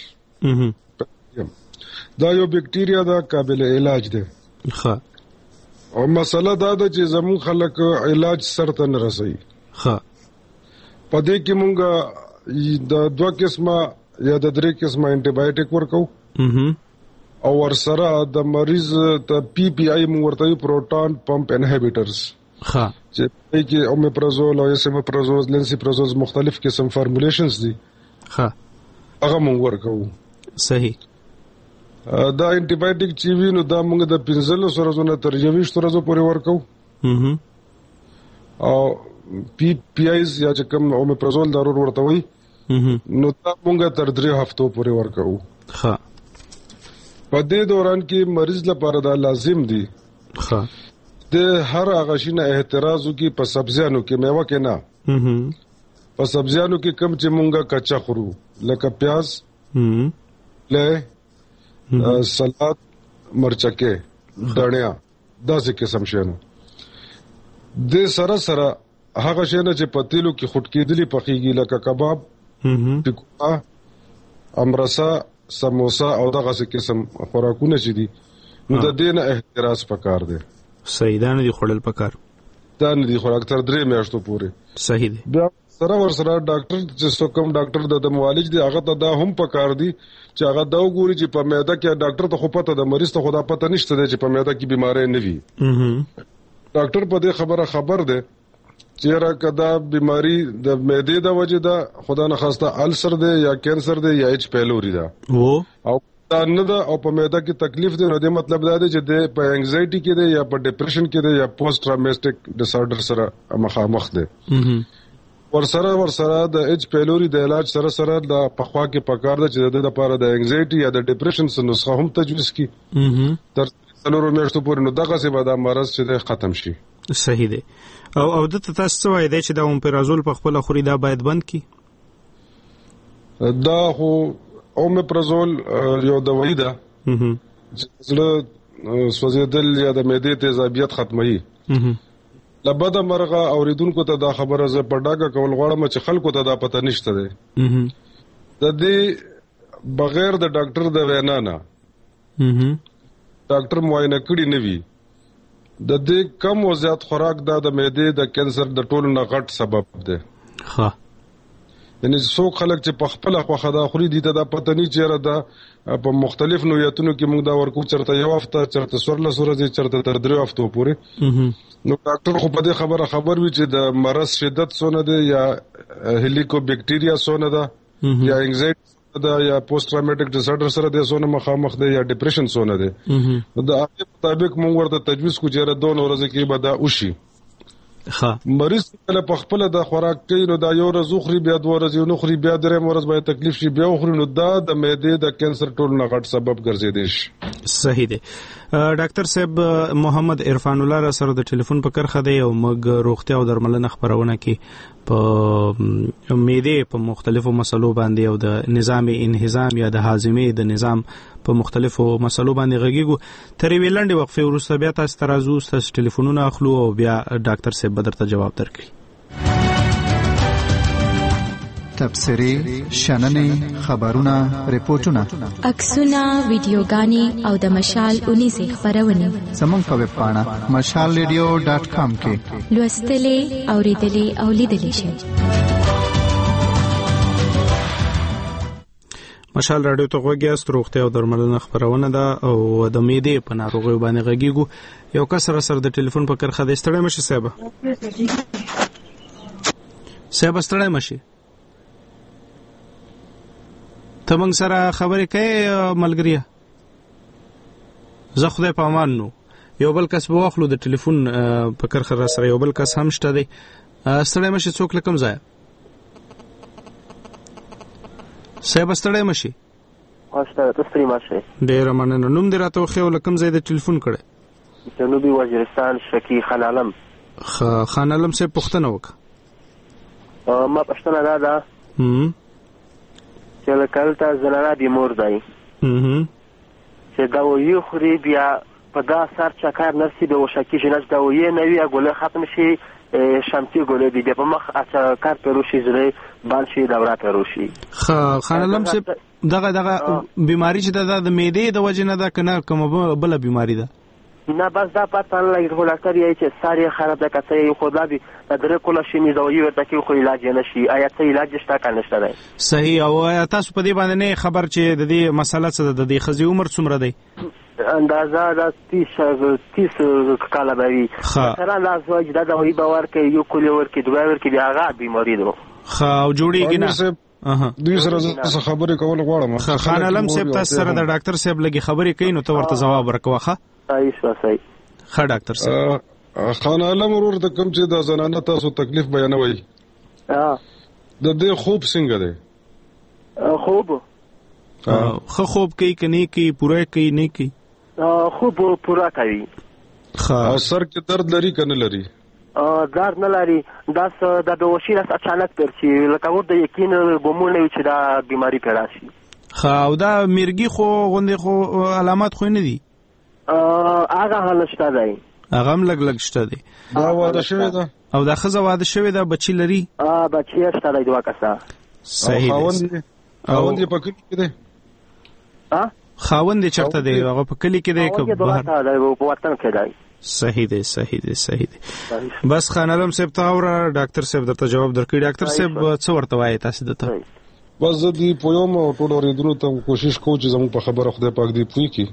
دا یو بکټیریا ده قابل علاج ده. ښه او مسله دا ده چې زمون خلک علاج سرته نه رسي. ښه پدې کې مونږ د 2 قسمه یا د 3 قسمه انټي بایوټیک ورکو او ورسره د مریض ته پی پی آی مونږ ورته پروټون پمپ انهبیټرز. ښه چې پې کې اومیپرازول او اسمیپرازول لنسیپرازول مختلف قسم فارمولیشنز دي. ها هغه مونږ ورکو. صحیح. دا انټي بایوټیک چې وینو دا مونږ د 15 ورځو نه تر 20 ورځو پورې ورکو. او پی پی آیز یا چې کوم اومیپرازول ضرور ورته وي نو دا مونږ تر 3 هفتو پورې ورکو. ها په دې دوران کې مریض لپاره دا لازم دي ها د هر هغه شي نه احتراز وکي په سبزیانو کې میوه کې نه. په سبزیانو کې کم چې مونږه کچا خورو لکه پیاز له سلاد مرچکه دړیا داسې قسم شنه د سره سره هغه شنه چې پتیلو کې خټ کېدلی پخېږي لکه کباب ټکا امرسا سموسا او دغه قسم خوراکونه چې دي نو د دې نه احتراز پکار دی. صحیح ده نه دي خړل پکار دا نه دي خوراک تر 3 میاشتو پورې. صحیح دی. بیا سره ورسره ډاکټر چې څوکم ډاکټر د معالج دی هغه ته دا هم پکار دی چې هغه دا وګوري چې په معده کې ډاکټر ته خو پته د مریض ته خدا پته نشته دی چې په معده کې بیماری نه وي. ډاکټر په دې خبر دی چې راکدا بیماری د معده د وجې ده خدا نه خواسته السر دی یا کینسر دی یا ایچ پایلوري ده او دا نه ده او په معده کې تکلیف دی نو د مطلب دا دی چې د په انګزایټي کې دی یا په ډیپریشن کې دی یا پوسټ ټرامیټک ډیس آرډر سره مخامخ دی. ورسره د ایچ پایلوري د علاج سره د پخوا کې پکار ده چې د لپاره د انګزایټي یا د ډیپریشن نسخه هم تجویز کی تر 3 میاشتو پورې نو دغه څه به دا مرض چې ختم شي. صحیح دی. او د تاسو وای دی چې دا اومیپرازول په خپل خوري دا باید بند کی. دا خو اومیپرازول یو دوايي ده چې زړه سوځیدل یا د معدې تیزابیت ختموي. لبدا مرغه اوریدونکو ته دا خبره ز پډاګه کول غواړم چې خلکو ته دا پته نشته ده. د دې بغیر د ډاکټر د وینا نه ډاکټر معاینه کړی نه وي د دې کم او زیات خوراک د معدې د کینسر د ټولو نه غټ سبب ده. ها یعنی څوک خلک چې په خپل خواخه دا خوري دي ته دا پته نه چیرې دا په مختلف نوعیتونو کې موږ دا ورکو چرته یو هفته چرته 16 ورځې چرته تر 3 هفتو پورې نو ډاکټر خو په دې خبر وی چې د مرض شدت څونه ده یا هیلیکوبیکټیریا څونه ده یا انګزایټي دا یا پوسټ ټرامیټک ډیس آرډر سره د څونه مخامخ ده یا ډیپریشن څونه ده دا هغه مطابق موږ ورته تجویز کو چې 2 ورځې کې به دا وشي. مریض کله په خپل د خوراک کوي نو دا یو ورځ خوري بیا 2 ورځې نو خوري بیا 3 ورځې به تکلیف شي بیا خوري نو دا د معدې د کینسر ټول نه غټ سبب ګرځیدي شي. صحیح دی. ډاکټر صاحب محمد عرفان الله را سره د ټلیفون په کرخه دی او موږ روغتیا او درملنه خبرونه کې په معدې په مختلفو مسلو باندې او د نظام انهضام یا د هاضمې د نظام په مختلفو مسلو باندې غږیږو. ترې ویلنډ وقفه وروسته بیا تاسو ترازو تاسو ټلیفونونه اخلو او بیا ډاکټر صاحب بدرته جواب درکړي. تبصرې، شننې، خبرونه، ریپورتونه، عکسونه، ویډیوګانې او د مشال 19 خبرونه زموږ په ویب پاڼه mashalradio.com کې لوستلې، اوریدلې او لیدلې شئ. مشال رادیو ته غوږیاست. روغتیا او درملنه خبرونه ده او د معدې په ناروغیو باندې غږیږو. یو کس سره د ټلیفون په کرخه د ستړی مشي صاحب ستړی مشي ته موږ سره خبرې کوي ملګریه. زه خدای په امان نو یو بل کس به واخلو د ټلیفون په کرخه را سره. یو بل کس هم شته دی. ستړی مشي څوک لکم ځای صاحب ستړی مشي ستړی مشي. ډېره مننه. نوم دې راته وښیه لکم ځای د ټلیفون کړی. جنوبي وزیرستان شکی خان عالم. خان عالم صاحب پوښتنه وکړه. ما پوښتنه ده چې لکه زنانه بیمور دی چې دوايي خوري بیا په دا سر چکر نرسي به وشکی جناش دوايي نه وي ګوله ختم شي شمتي ګوله دی په مخ کار پروشي زړه بال شي دوره پروشي. خان عالم صاحب دغه بیماری چې د معدې د وجې نه ده کنه کومه بل بیماری ده؟ نه بس دا پاتې نه لګي خو ډاکټر یې چې ساري خراب ده کته یو خدا به درې کوله شي می دوايي ورته کې خو علاج نه شي. آیا څه علاج شته کنه نشته دی؟ صحیح. او تاسو په دې باندې نه خبر چې د دې مسله څه ده؟ د دې خزي عمر څومره دی؟ اندازه د 30 کاله به سره لازم چې دا دوايي باور کې یو کولې ورکې دوه ورکې بیا هغه بیماری ده. او جوړیږي نه. دوی سره څه خبرې کول غواړم. خان عالم صاحب تاسو سره د ډاکټر صاحب لګي خبرې کوي نو ته ورته جواب ورکوه. صحیح. ډاکټر صاحب خان عالم ورور د کوم چې د زنانه تاسو تکلیف بیانوي د دې خوب څنګه دی؟ خوب خوب کوي کني کوي پوره کوي نه کوي؟ خوب پوره کوي. سر کې درد لري کنه لري؟ درد نه لري. دا د بوشي راس اچانک پرچی لکه ور د یقین بمول نه چې دا بیماری پیدا شي. او دا مرګي خو غوندې خو علامات خو نه دي؟ هغه حال شته دی. هغه هم لګ شته دی. دا واده شوی ده او دا خزه واده شوی ده بچی لري؟ بچی شته دی دوه کسه. صحیح. خاوند یې په کلی کې دی؟ خاوند یې چرته دی؟ هغه په کلی کې دی که بهر؟ په وطن کې دی. صحیح دی. بس خان عالم صاحب ته اوره ډاکټر صاحب درته جواب درکړي. ډاکټر صاحب څه ورته وایي تاسو دته؟ بس زه دې پویم او ټول اوریدونکو ته کوشش کوم چې زموږ په خبره خدای پاک دې پوي کړي.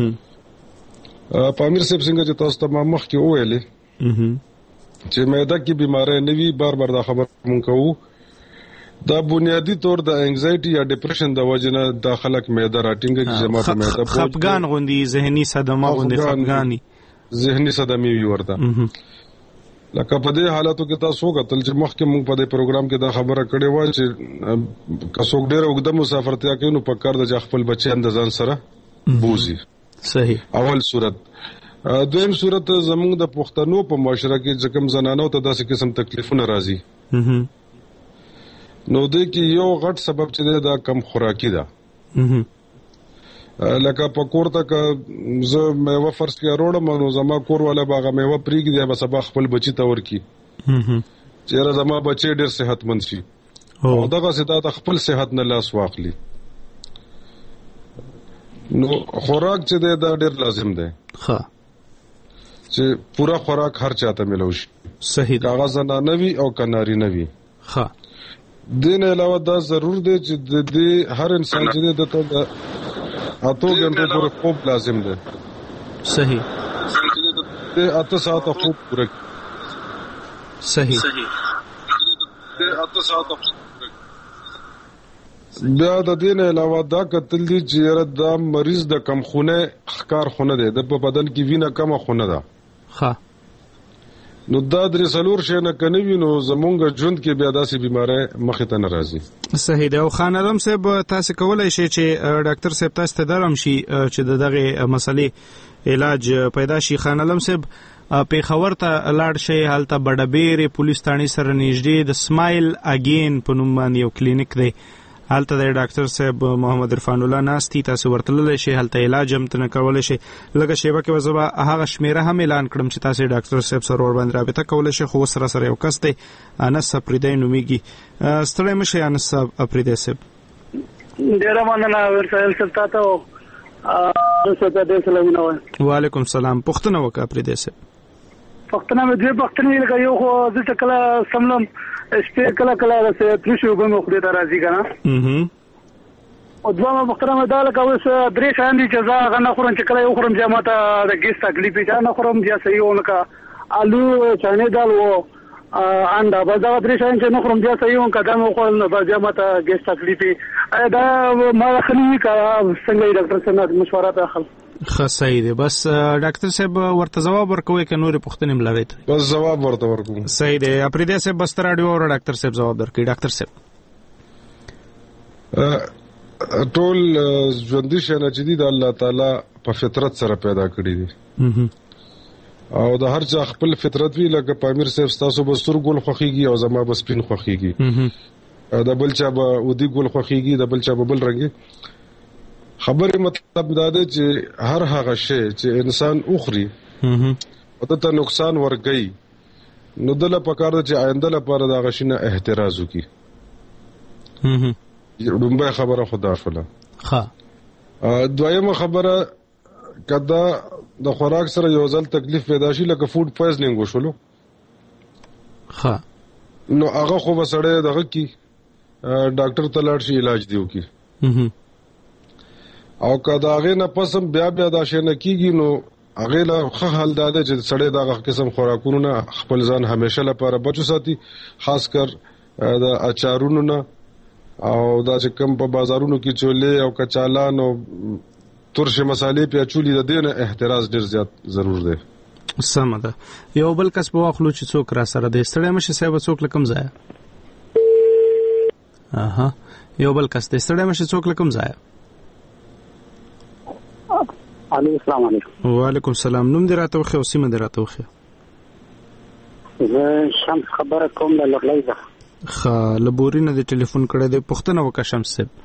پامیر صاحب څنګه چې تاسو ته مخ کې وویلې چې معده کې بیماری نه وي بار دا خبر مونږ کوو. دا بنیادی طور د انګزایټي یا ډیپریشن د وجه نه د خلک معده راټینګي چې زما په معده خپګان غوندي ذهني صدمه غوندي خپګانی ذهني صدمه وي ورته. لکه په دې حالاتو کې تاسو غتل چې مخکې مونږ په دې پروګرام کې دا خبره کړې و چې کڅوګ ډېر وګد مسافرتیا کوي نو په کار د خپل بچي اندازان سره بوزي. صحیح. اول صورت. دویم صورت زموږ د پښتنو په معاشره کې ځکه زنانو ته داسې قسم تکلیفونه راځي نو دې کې یو غټ سبب چې دا کم خوراکي ده. لکه په کور ته زه میوه فرض کې اروړم نو زما کور والا باغه میوه پریږدي به سبا خپل بچی ته ورکی چیرې زما بچی ډېر صحتمند شي او دغه ستاسو خپل صحت نه لاس واخلي. نو خوراک چې دا ډېر لازم دی. چې پورا خوراک هر چاته ملو شي. صحیح. کاغذ نه نوي او کناري نوي. دین علاوه دا ضرور دی چې د هر انسان چې د ته اته غنټو پورې خوب لازم دی. صحیح. د اته ساعت خوب پوره. صحیح. د اته ساعت بیا د دین علاوه دا کتل دي چې دا مریض د کم خونه ښکار خونه دی د په بدن کې وینه کم خونه ده. نو دا درې څلور شی نه کنوي نو زمونږ ژوند کې بیا داسې بیماری مخې ته نه راځي. صحیح دی. او خان عالم صاحب تاسو کولای شئ چې ډاکټر صاحب تاسو ته درم شي چې دغه مسلې علاج پیدا شي. خان عالم صاحب پیښور ته لاړ شئ، هلته بډبیر پولیس تھانې سره نږدې د سمایل اگین په نوم باندې یو کلینیک دی، هلته د ډاکټر صاحب محمد عرفان الله ناستي، تاسو ورتللی شئ، هلته علاج هم تنه کولی شئ. لکه شیبه کې به زه به هغه شمیره هم اعلان کړم چې تاسو ډاکټر صاحب سره ورباندې رابطه کولی شئ. خو اوس سره یو کس دی انس اپریدی نومیږي. ستړی مه شئ انس اپریدی صاحب. ډېره مننه ورسایل صاحب تاسو. وعلیکم السلام. پوښتنه وکړه اپریدی صاحب. پښتنه مې دوی پښتنې لکه یو خو زه چې کله سملم شپې کله د ترشو اوبه مې خدای ته راځي که نه، او دویمه پښتنه مې دا لکه اوس درې شیان دي چې زه هغه نه خورم، چې کله یې وخورم بیا ماته د ګیس تکلیف وي، نه خورم بیا صحیح وم، لکه آلو چانې دال و انډا، بس دغه درې شیان چې نه خورم بیا صحیح وم، که دا مې وخورل نو بیا ماته ګیس تکلیف وي. دا ما ښه نه وي که څنګه یې ډاکټر صاحب نه مشوره ته اخلم؟ ښه صحیح دی. بس ډاکټر صاحب ورته جواب ورکوي که نورې پوښتنې هم لرئ؟ بس جواب ورته ورکوم. صحیح دی. اپریدی صاحب بس ته راډیو اوره، ډاکټر صاحب جواب درکوي. ډاکټر صاحب ټول ژوندي شیان چې دي د الله تعالی په فطرت سره پیدا کړي دي، او د هر چا خپل فطرت وی. لکه پامیر صاحب ستاسو به سور ګل خوښیږي او زما به سپین خوښیږي، د بل چا به ودي ګل خوښیږي، د بل چا به بل رنګي. خبره مطلب دا دی چې هر هغه شی چې انسان اخري او ته نقصان ورګي، نو دله پکار دی چې آینده لپاره دا غشنه احتراز وکړي. دومره خبره خدا شوله. دویمه خبره کدا د خوراک سره یو ځل تکلیف پیدا شي، لکه فود پویزنینګ وشولو، نو هغه خو به سړی دغه کی ډاکټر ته لاړ شي، علاج دیو کی، او کدا هغه نه پسم بیا دا شي نه کیږي، نو هغه له ښه حل دا دی چې سړی دغه قسم خوراکونو نه خپل ځان همیشه لپاره بچو ساتي، خاص کر د اچارونو نه، او دا چې کوم په بازارونو کې چولې او کچالان او ترشه مصالې پیاچولي د دې نه احتراز ډیر زیات ضرور دی. سمه ده. یو بل کس په واخلو چې څوک را سره دی. ستړی مشه صاحب، څوک لکم ځای. یو بل کس دی. ستړی مشه څوک لکم ځای. السلام علیکم. وعلیکم السلام. نوم دې راته وخی او سیمه دې راته وخی. زه شمس خبره کوم د لغړی ده. لبوري نه د ټلیفون کړی دی. پوښتنه وکړه شمس صاحب.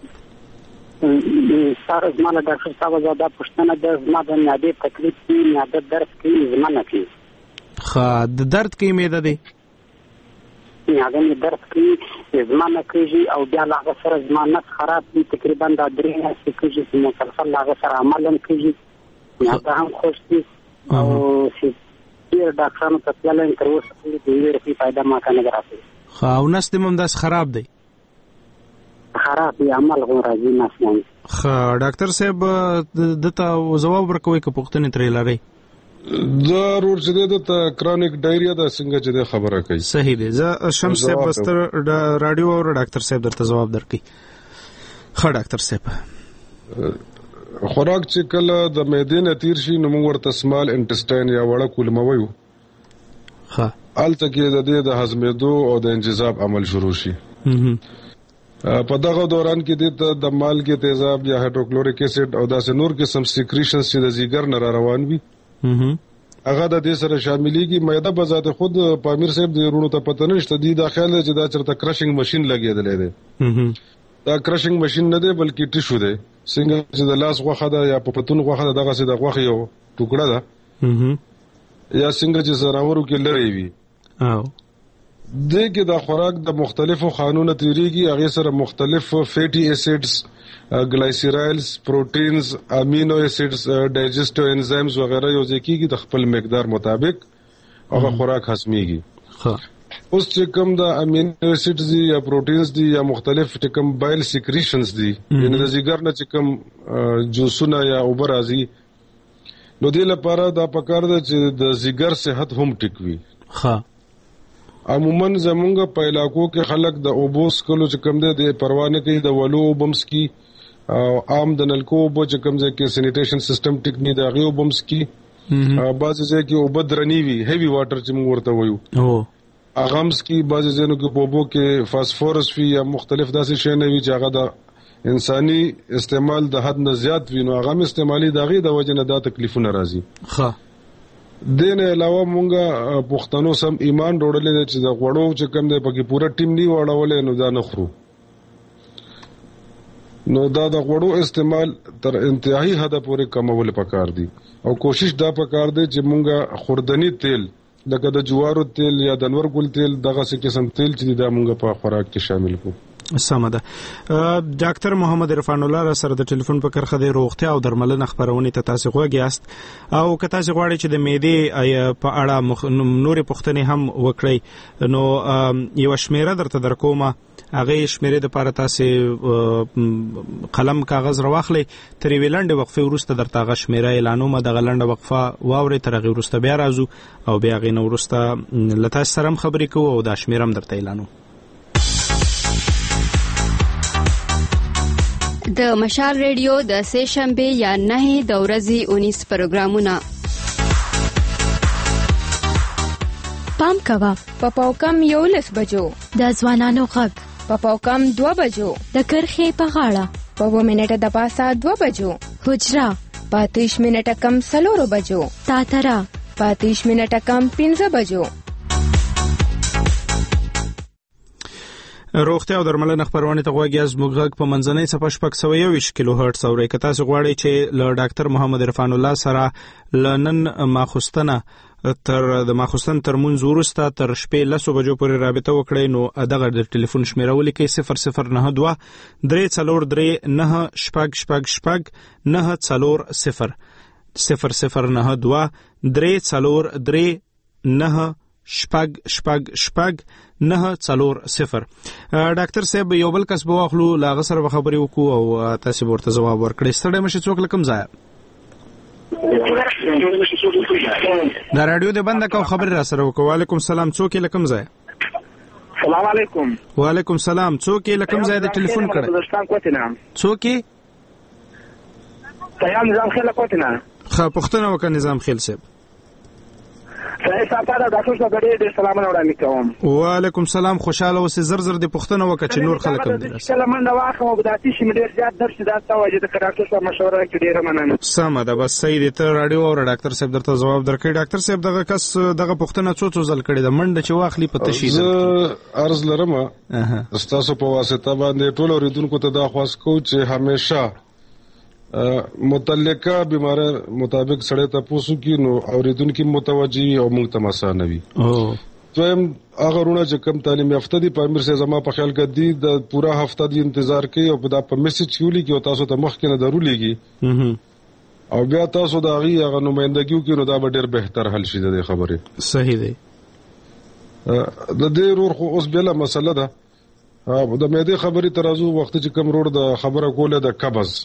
ساره زما له ډاکټر صاحب دا پوښتنه ده، زما د معدې تکلیف دی، معده درد کوي، زما نه کوي. د درد کوي معده دی؟ معده مې درد کوي، زما نه کېږي، او بیا له هغه سره زما نس خراب دي، تقریبا دا 3 میاشتې کېږي چې مسلسل له هغه سره عمل هم کېږي، معده هم خوش دي، او ډېر ډاکټرانو ته تللی یم، تر اوسه پورې د یوې روپۍ فایده ما ته نه ده راغلې. او نس دې هم داسې خراب دی؟ خراب دی، عمل هم راځي، نس نه. ډاکټر صاحب دته جواب ورکوي که پوښتنې ترې لرئ؟ ضرور چې د کرونیک ډایریا د څنګه چې د خبره کوي. صحیح دی. زه شمس صاحب بستر رادیو او ډاکټر صاحب درته جواب درکړي. ډاکټر صاحب خوراک چې کله د معدې نه تیر شي نو موږ ورته سمال انټسټاین یا وړه کولمه وایو. هلته کې د دې د هضمېدو او د انجذاب عمل شروع شي. په دغه دوران کې د مالګې تیزاب یا هایدروکلوریک اسید او داسې نور قسم سیکریشنز چې د ځیګر نه را روان وي هغه د دې سره شاملېږي. معده به ذات خود پامیر صاحب د ورونو ته پته نشته دي دا خیال چې دا چرته کرشنګ ماشين لګېدلې ده. دا کرشنګ ماشين نه دی بلکې ټیشو دی. څنګه چې د لاس غوښه ده یا په پتون غوښه ده دغه سي د غوښه یو ټوکړه ده یا څنګه چې زناورو کې لري وي. دغه د خوراک د مختلفو خانونو تیریږي. هغه سره مختلف فیټي اسیډز، ګلایسیرایلز، پروتینز، امینو اسیډز، ډایجسټیو انزایمز وغیرہ یو ځکیږي د خپل مقدار مطابق هغه خوراک هضميږي. اوس چې کوم د امینو اسیډز دي یا پروتینز دي یا مختلف کوم بایل سیکریشنز دي یعنی د ځیګر نه چې کوم جوسونه یا اوبر راځي نو دې لپاره دا پکار ده چې د ځیګر صحت هم ټیک وي. عموما زمونږ په علاقو کې خلک د اوبوس کولو چې کوم د پروا نه کوي، د ولو بمس کی او عام د نلکو اوبو چې کوم ځای کې سینیټیشن سیستم ټیک نه دی هغه بمس کی بعضې ځای کې اوبه درنې وي هیوي واټر چې موږ ورته وایو اغمس کې بعضې ځایونو کې په اوبو کې فاسفورس وي یا مختلف داسې شیان وي چې هغه د انساني استعمال د حد نه زیات وي نو هغه هم استعمالي د هغې د وجې نه دا تکلیفونه راځي. دې نه علاوه مونږ پښتنو سم ایمان ډوړلی دی چې د غوړو چې کوم دی پکې پوره ټیم نه واړولی نو دا نه خورو نو دا د غوړو استعمال تر انتهایی حده پورې کمول پکار دي او کوشش دا پکار دی چې مونږه خوردنی تیل لکه د جوارو تیل یا د انور ګل تیل دغه څه قسم تیل چې دا مونږه په خوراک کې شامل کړو. سمه ده. ډاکټر محمد عرفان الله را سره د ټلیفون په کرخه د روغتیا او درملنې خبرونه ته تاسو غوږی یاست او که تاسو غواړئ چې د معدې په اړه نورې پوښتنې هم وکړئ نو یو شمیره درته درکومه هغه شمیره د لپاره تاسو قلم کاغذ راواخلئ تر یوې لنډې وقفې وروسته درته هغه شمیره اعلانومه دغه لنډه وقفه واورئ تر هغې وروسته بیا راځو او بیا هغې نه وروسته له تاسو سره هم خبرې کوو او دا شمیره هم درته اعلانو. د مشال ریډیو د سه شنبه یا 9 د ورځې 19 پروګرامونه پام کوا په پاوکم 11 بجو د ځوانانو غږ په پاوکم 2 بجو د کرخې په غاړه په 2 منټه د پاسه 2 بجو حجرا په 30 منټه کم 4 بجو تاترا په 30 منټه کم 15 بجو. روغتیا او درملنه خبرونه ته غوږی از موږ غږ په منځنۍ صفحه 621 کیلو هرتز اورئ. که تاسو غواړئ چې له ډاکټر محمد عرفان الله سره لنن ماخوستنه د ماخوستن تر منځ وروسته تر شپې 10 بجو پورې رابطه وکړئ نو دغه د ټلیفون شمیره ولیکئ 0092 343 شپږ شپږ شپږ 940 0092 343 شپږ شپږ شپږ 940. ډاکټر صاحب یو بل کس به واخلو لاغه سره خبرې وکړو او تاسو ورته ځواب ورکړئ. ستړی مشه څوک لکم ځای دا رادیو دې بند کړه خبر را سره وکړه. وعلیکم السلام څوک لکم ځای. السلام علیکم. وعلیکم السلام څوک لکم ځای د ټلیفون کړه څوک تیام نظام خیل کوتنه خا پښتنه وکړه نظام خیل صاحب وعلیکم السلام خوشاله اوسې زر د پښتنه وکړه چې نور خلک هم درس کله منډه واخم او بداتي شي مډیر زیات درس دا تاوجه د ډاکټر صاحب مشوره کې ډیره مننه. سمه ده بس صحیح دی ته رادیو او ډاکټر صاحب درته جواب درکړي. ډاکټر صاحب دغه کس دغه پښتنه څو ځل کړي د منډه چې واخلي په تشهید عرض لرم استاسو په واسطه باندې ټول اوریدونکو ته دا خواست کو چې همیشه متعلقه بیماری مطابق سړی ته پوسو کی نو اوریدونکو متوجي او موږ ته مسانه وي. دویم هغه رونه چې کم تعلیم یافته دي په امیر سه زما په خیال کې دي د پورا هفته دی انتظار کوي او دا په میسج کیولي کې تاسو ته مخ کې نه ضروريږي او بیا تاسو دا هغه نمائندګیو کې نو دا به ډېر بهتر حل شي د خبره. صحیح دی. د دې رور خو اوس بل مسله ده د مېده خبري ترازو وخت چې کم روړ د خبره کوله د قبض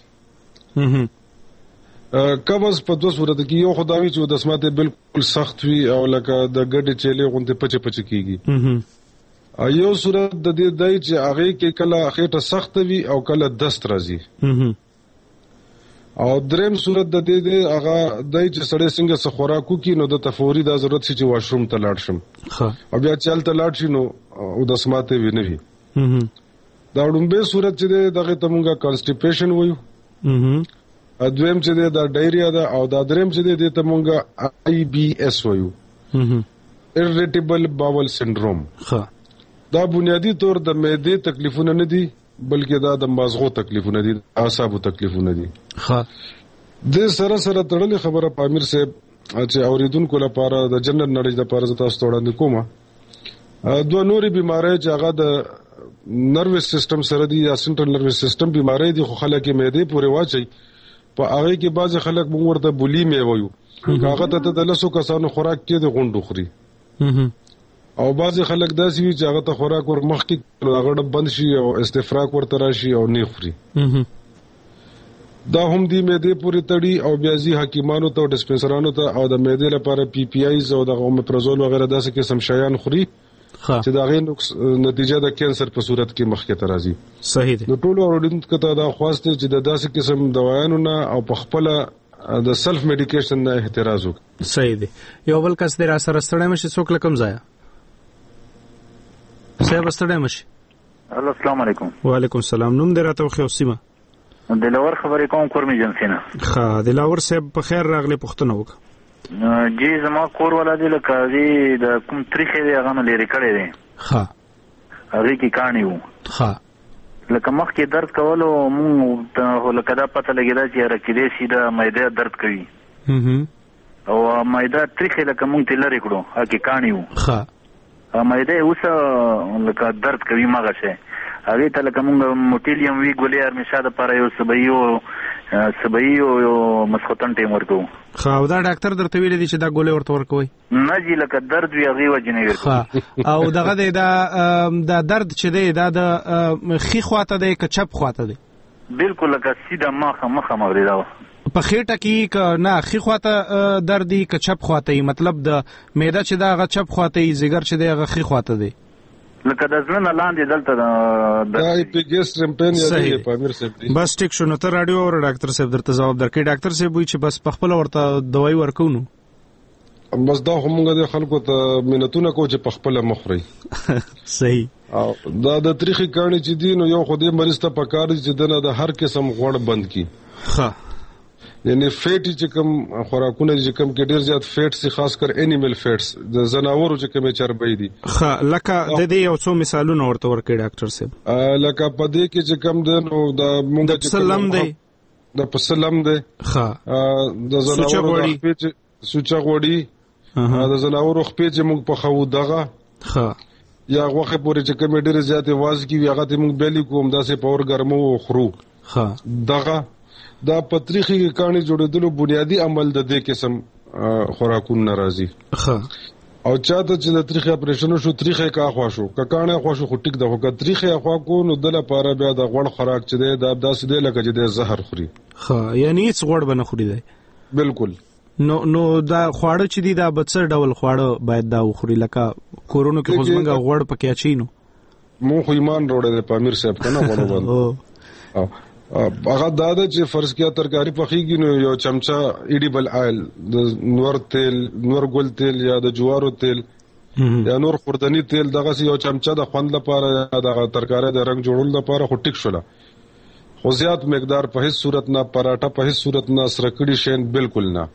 قبض په دوه صورت کې یو خداوی چې د سماته بالکل سخت وي او لکه د ګډ چيلې غونته پچ کیږي یو صورت د دې دای چې هغه کې کله خېټه سخت وي او کله دست راځي او دریم صورت د دې هغه دای چې سړی څنګه سخوراکو کې نو د تفوري د ضرورت چې واشروم ته لاړ شم او بیا چل ته لاړ شي نو او د سماته وي نه وي دا ډومبه صورت چې دغه تمونګه کانسټیپیشن وایو دویم چې د ډایریا ده او دا دریم چې د تمونګه آی بی اس وایو irritable bowel syndrome. دا بنیادی طور د معدې تکلیفونه نه دي بلکې دا د مازغو تکلیفونه دي اعصابو تکلیفونه دي. د سره تړلې خبره پامیر صاحب چې اوریدونکو لپاره د جنرال نالج لپاره تاسو ته وړاندې کومه دوه نوري بیماری چې هغه د نروس سیستم سره دي یا سنټرل نروس سیستم بیماری دي خو خلک معدې پورې واچي په هغه کې بعض خلک موږ ورته بولیمیا وایو هغه ته د لسو کسانو خوراک کې د غونډو خوري او بعض خلک داسې وي چې هغه ته خوراک ور مخ کې هغه بند شي او استفراغ ورته راشي او نه خوري دا هم دی معدې پورې تړي او بیا ځي حکیمانو ته ډسپنسرانو ته او د معدې لپاره پی پی آیز او د اومیپرازول وغیرہ داسې قسم شیان خوري چې دا غي نتیجه د کینسر په صورت کې مخ کې ترازی. صحیح دی. نو ټول اوریدونکو ته دا خواسته چې د داسې قسم دوايانو نه او په خپل د سلف میډیکیشن نه احتراز وکړي. صحیح دی. یو بل کس در سره ستړی مشي څوک لکم ځای صاحب ستړی مشي. الو السلام علیکم. وعلیکم السلام. نوم دې راته وخی اوسیمه دلاور خبرې کوم کورمي جنسینه. ښه دلاور صاحب په خیر راغلی پښتنه وک. جی زما کور ولا دی لکه دی د کوم تاریخ دی هغه لري کړی دی. ښه هغه کې کہانی وو. ښه لکه مخ کې درد کولو مونږ ته لکه دا پته لګیدا چې راکېدې شي د معده درد کوي. او معده تاریخ لکه مونږ ته لري کړو هغه کې کہانی وو. ښه معده اوس لکه درد کوي ماغه شي هغه ته لکه مونږ موټیلیم وی ګولې همیشه د پاره یو سبایو یو مسخوتن ټیم ورکو. خو دا ډاکټر درته ویل دي چې دا ګولې ورته ورکوي؟ نه جی لکه درد وی هغه وجنه ورکو. او دغه دا درد چې دی دا د خي خواته دی که چپ خواته دی؟ بالکل لکه سیده مخه موريدا په خېټه کې که نه خي خواته درد دی که چپ خواته مطلب د معده چې دا هغه چپ خواته زیګر چې دی هغه خي خواته دی لکه د ځنه لاندې دلته دا ایپیګس رمپن یا دی پامیر صاحب. بس ټیک شو. نو ته رادیو او ډاکټر صاحب درته جواب درکې. ډاکټر صاحب وایي چې بس په خپل ورته دوايي ورکو نو بس دا همغه د خلکو ته مينتونه کو چې په خپل مخري. صحیح. او دا د تاریخي کہانی چې دی نو یو خو دې مریض ته پکار دي چې دنه د هر قسم غوړ بند کی. ها یعنی فیټ چې کوم خوراکونه چې کوم کې ډیر زیات فیټ سي خاص کر انیمل فیټس د زناورو چې کومه چربي دي. ها لکه د دې یو څو مثالونه ورته ورکړي ډاکټر صاحب. لکه په دې کې چې کوم د نو د مونږ چې سلام دی د پسلم دی. ها د زناورو خپې سوچا غوړي د زناورو خپې چې موږ په خو دغه ها یا غوخه پورې چې کوم ډیر زیات واز کی هغه ته موږ بیلی کوم داسې پاور ګرمو خرو. ها دغه دا پتریخي کہانی جوړېدلو بنیادی عمل د دې قسم خوراکون ناراضي. ها او چاته چې د تاریخي اپریشن شو تاریخي کا خوا شو ککانه خوا شو خټیک د هوګه تاریخي خوا کو نو د لپاره بیا د غوړ خوراک چې دی دا داسې دی لکه چې د زهر خوري. ها یعنی هیڅ غوړ بنه خوري دی. بالکل. نو دا خواړه چې دی دا بڅر ډول خواړه باید دا وخوري لکه کورونو کې خوځمنګا غوړ پکې اچینو مو خو ایمان وروړي د پامیر صاحب کنه غوړ باندې. هغه دا چې فرض کیا ترکاری پخېږي نو یو چمچا ایډیبل آیل د نور تیل نور ګل تیل یا د جوارو تیل یا نور خوردنی تیل دغه یو چمچا د خوند لپاره د ترکاری د رنگ جوړول لپاره خو ټیک شولا. خو زیات مقدار په هیڅ صورت نه پراټه په هیڅ صورت نه سرکړی شین بالکل نه.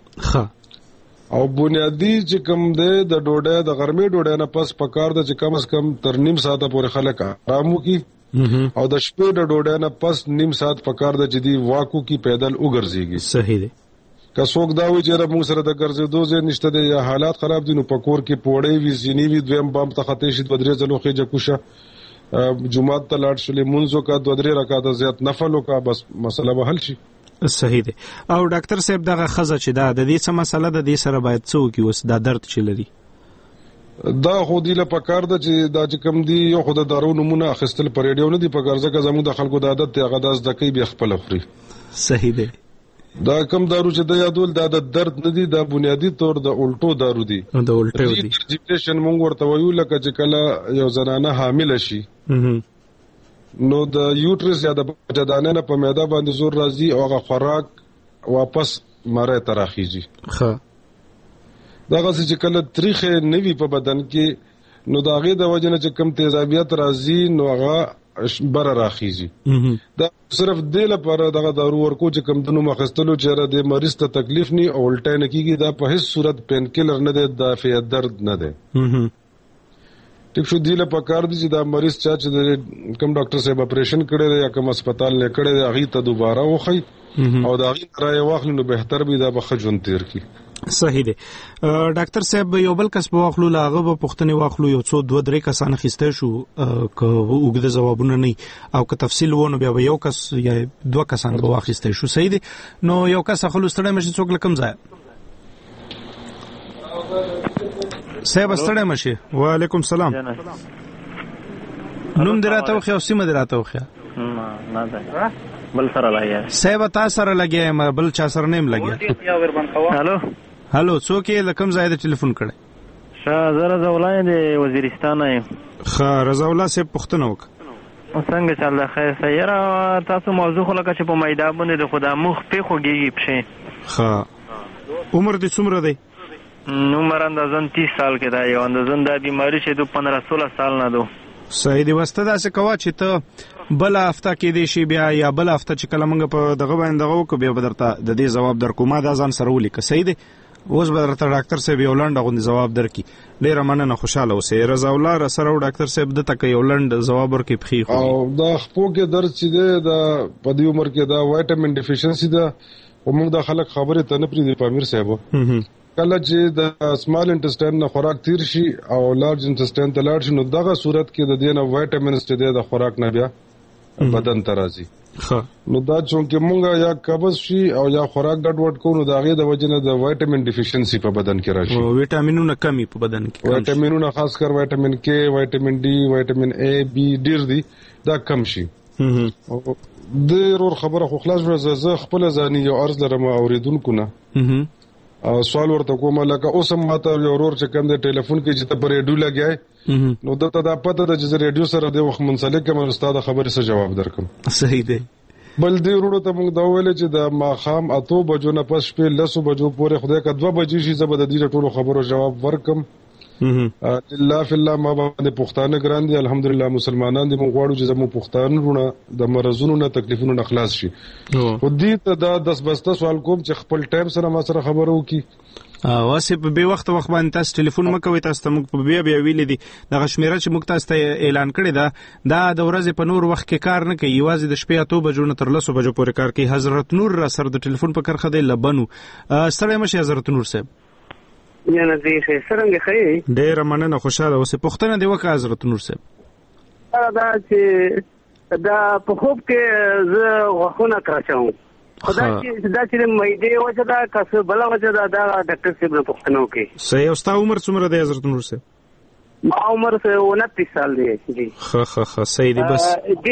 او بنیادی چې کوم دی د ډوډۍ د غرمې ډوډۍ نه پس پکار د چې کم از کم تر نیم ساعته پورې خلک آرامو کی او د شپې د ډوډۍ نه پس نیم ساعت پکار د جدي واکو کی پیدل وګرځيږي. صحیح دی. که څوک دا وی چې موږ سره د ګرځېدو ځای نشته دی یا حالات خراب دي نو پکور کې پوړې وی زینی وی دویم بام ته خطې شي د درې ځلو خېجه کوشه جمعات ته لاړ شولې منځو کا 2-3 رکعات زیات نفل وکا بس مسله به حل شي. صحیح دی. او ډاکټر صاحب دغه خزه چې دا د دې څه مسله د دې سره باید څه وکي اوس دا درد چې لري دا خو دی له پکار د چې دا چې کم دی یو خود دارو نمونه اخستل پر ریډیو نه دی پکار ځکه زموږ د خلکو د عادت ته هغه داس دکې به خپل خوري. صحیح دی. دا کم دارو چې د یادول د درد نه دی دا بنیادی طور د الټو دارو دی. د الټو دی. ډیپریشن مونږ ورته وایو لکه چې کله یو زنانه حامل شي نو د یوټرس یا د بچدانه نه په معده باندې زور راځي او هغه خوراک واپس ماره تراخیږي. ها دغه چې کله تاریخ نوی په بدن کې نو داغه د وجنه چې کم تیزابیت راځي نو هغه بر راخیږي. دا صرف د لپاره دغه دارو ورکو چې کم دنو مخستلو چې د مریض ته تکلیف نه او الټا نه کیږي دا په هیڅ صورت پین کیلر نه دی دافع درد نه دی. ټیک شو دی له پکار دي چې دا مریض چې کم ډاکټر صاحب اپریشن کړی دی یا کوم هسپتال نه کړی دی هغه ته دوباره وخی او دا هغه راي واخلو نو بهتر به دا بخجون تیر کی. صحیح دی. ډاکټر صاحب یو بل کس په واخلو لاغه په پښتني واخلو یو څو 2-3 کسان خسته شو که وګړه جوابونه نه او که تفصیل وونه بیا یو کس یا 2 کسان به واخسته شو. صحیح دی. نو یو کس خلو ستړی مشي څوک لکم ځای صاحب ستړی مشي. وعلیکم السلام. نوم دراته خو سیمه دراته خو نه ده بل سره لګیا صاحب تاسو سره لګیا ما بل چا سره نیم لګیا. هالو څوک یې لکم ځای د ټلیفون کړي؟ شاه زره زولای د وزیرستان یم. خا رضا الله صاحب پښتنه وک څنګه چل ده خیر سیاره تاسو موضوع خو لکه چې په میدا باندې د خدا مخ په خوږیږي پښې ها عمر دې څومره دی؟ عمر اندازن 30 سال کې دی او اندازن د بیماری چې د 15-16 سال نه دو. صحیح دی. واسطه داسې کوه چې ته بل هفته کې دی شي بیا یا بل هفته چې کله موږ په دغه باندې دغه وکړو بیا به درته د دې ځواب درکو. ما دا ځان سره ولیکه. صحیح دی. اوس به درته ډاکټر صاحب یو لنډ غوندې ځواب درکړي. ډېره مننه، خوشحاله اوسئ. رضا الله راسره و ډاکټر صاحب دته که یو لنډ ځواب ورکړي پښې خوري. او دا خپو کې درد چې دی دا په دې عمر کې دا وایټامین ډیفیشنسي ده او موږ د خلک خبرې ته نه پرېږدي پامیر صاحب. کله چې د سمال انټسټاین نه خوراک تیر شي او لارج انټسټاین ته لاړ شي نو دغه صورت کې د دې نه وایټامینز چې دی د خوراک نه بیا بدن ته راځي. نو دا چونکه مونږه یا قبض شي او یا خوراک ګډوډ کوو نو د هغې د وجې نه د وایټامین ډیفیشنسي په بدن کې راشي. ویټامینونه کمی په بدن کې، وایټامینونه خاص کر وایټامین کې، وایټامین ډي، وایټامین اے بي ډیر دي دا کم شي. د رور خبره خو خلاص شوه. زه خپل ځاني یو عرض لرم اوریدونکو نه او سوال ورته کوم لکه اوس هم ماته یو ورور چې کوم د ټلیفون کې چې ته په ریډیو لګیای نو دته دا پته ده چې ریډیو سره د وخت منسلک کوم استاد خبرې سره جواب درکم. صحیح دی. بل دی ورور ته موږ دا ویل چې د ماخام 8 بجو نه پس شپې 10 بجو پورې خدای کا 2 بجې شي زبر د دې ټولو خبرو جواب ورکم. الله فی الله ما باندې پښتانه ګران دي الحمدلله مسلمانان دي. موږ غواړو چې زموږ پښتانه د مرزونو نه تکلیفونو نه خلاص شي. خو دې ته دا 10 بسته سوال کوم چې خپل ټایم سره ما سره خبرو کی. واسه په به وخت باندې تاسو ټلیفون مکوئ. تاسو ته موږ په بیا ویلې دي دغه شمیره چې موږ تاسو ته اعلان کړی دا د ورځې په نور وخت کې کار نه کوي. یوازې د شپې 8 بجو نه تر 10 بجو پورې کار کوي. حضرت نور را سره د ټلیفون په کرخه دی لبنو. ستړی مشه حضرت نور صاحب. یا نه دی څنګه خې؟ ډېر مننه، خوشاله اوسئ. پوښتنه دی وکړه حضرت نور صاحب. دا چې دا په خوب کې زه غوښونه کاچوم خدای چې مېدې وجه دا کس بل وجه دا ډاکټر صاحب نه پوښتنه وکړي. صحیح. او ستا عمر څومره دی حضرت نور صاحب؟ ما عمر 29 سال دی. جی ښه صحیح دی. بس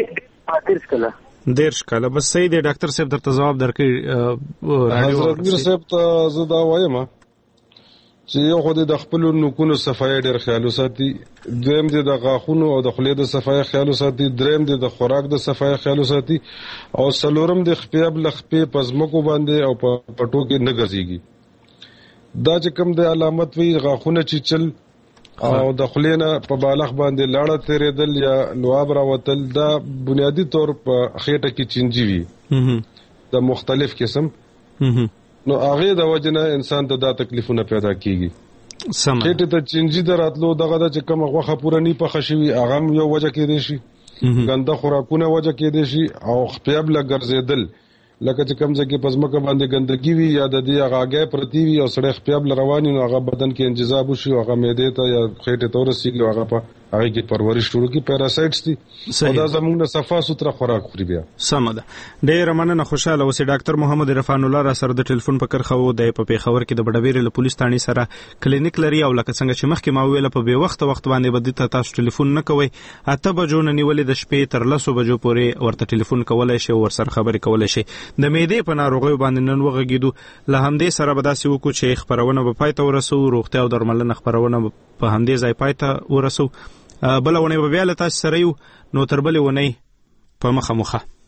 30 کاله بس صحیح دی. ډاکټر صاحب درته جواب درکړي. حضرت نور صاحب ته زه دا وایم چې یو خو د خپل نوکونو صفای ډېر خیال وساتي، دویم د غاښونو او د خولې د صفای خیال وساتي، دریم د خوراک د صفای خیال وساتي او څلورم د خپې لخپې پزمکو باندې او په پټو کې نه ګرځيږي. دا چې کوم د علامت وي غاښونه چیچل او د خولې نه په بالغ باندې لاړه تیرېدل یا لواب راوتل دا بنیادی طور په خېټه کې چینجی وي د مختلف قسم. نو هغه د وجنه انسان ته دا تکلیفونه پیدا کیږي. خېټه ته چینجی دراتلو دغه د چې کوم غوخه پوره نه پخه شوی هغه یو وجه کې دی شي. ګنده خوراکونه وجه کې دی شي او خپل لګرزیدل لکه چې کوم ځکه پزماکه باندې ګندګي وي یا د دې هغه پرتی وي او سړی خپل رواني نو هغه بدن کې انجذاب وشي او هغه معده ته یا خېټه ته ورسیږي هغه په هغه کې پرورش شروع کی پیراسایټس دي. دا زموږ نه صفا سوتره خوراک خوري بیا. سم ده. ډېر مننه، خوشاله اوسئ. ډاکټر محمد عرفان الله را سره د ټلیفون په کرخه و د پیښور کې د بډویر له پولیس ثاني سره کلینیک لري او لکه څنګه چې مخکې ما ویل په به وخت باندې بده تاسو ټلیفون نه کوئ. 8 بجو نه نیولې د شپې تر 10 بجو پورې ورته ټلیفون کولای شي او ور سره خبرې کولای شي. د معدې په ناروغیو باندې نن وغږیدو له همدې سره به داسې وکړو چې خبرونه به پای ته ورسو. روغتیا او درملنه خبرونه په همدې ځای پای ته ورسو. بل ونه به بیا له تاسو سره یو نو تر بلې ونی په مخه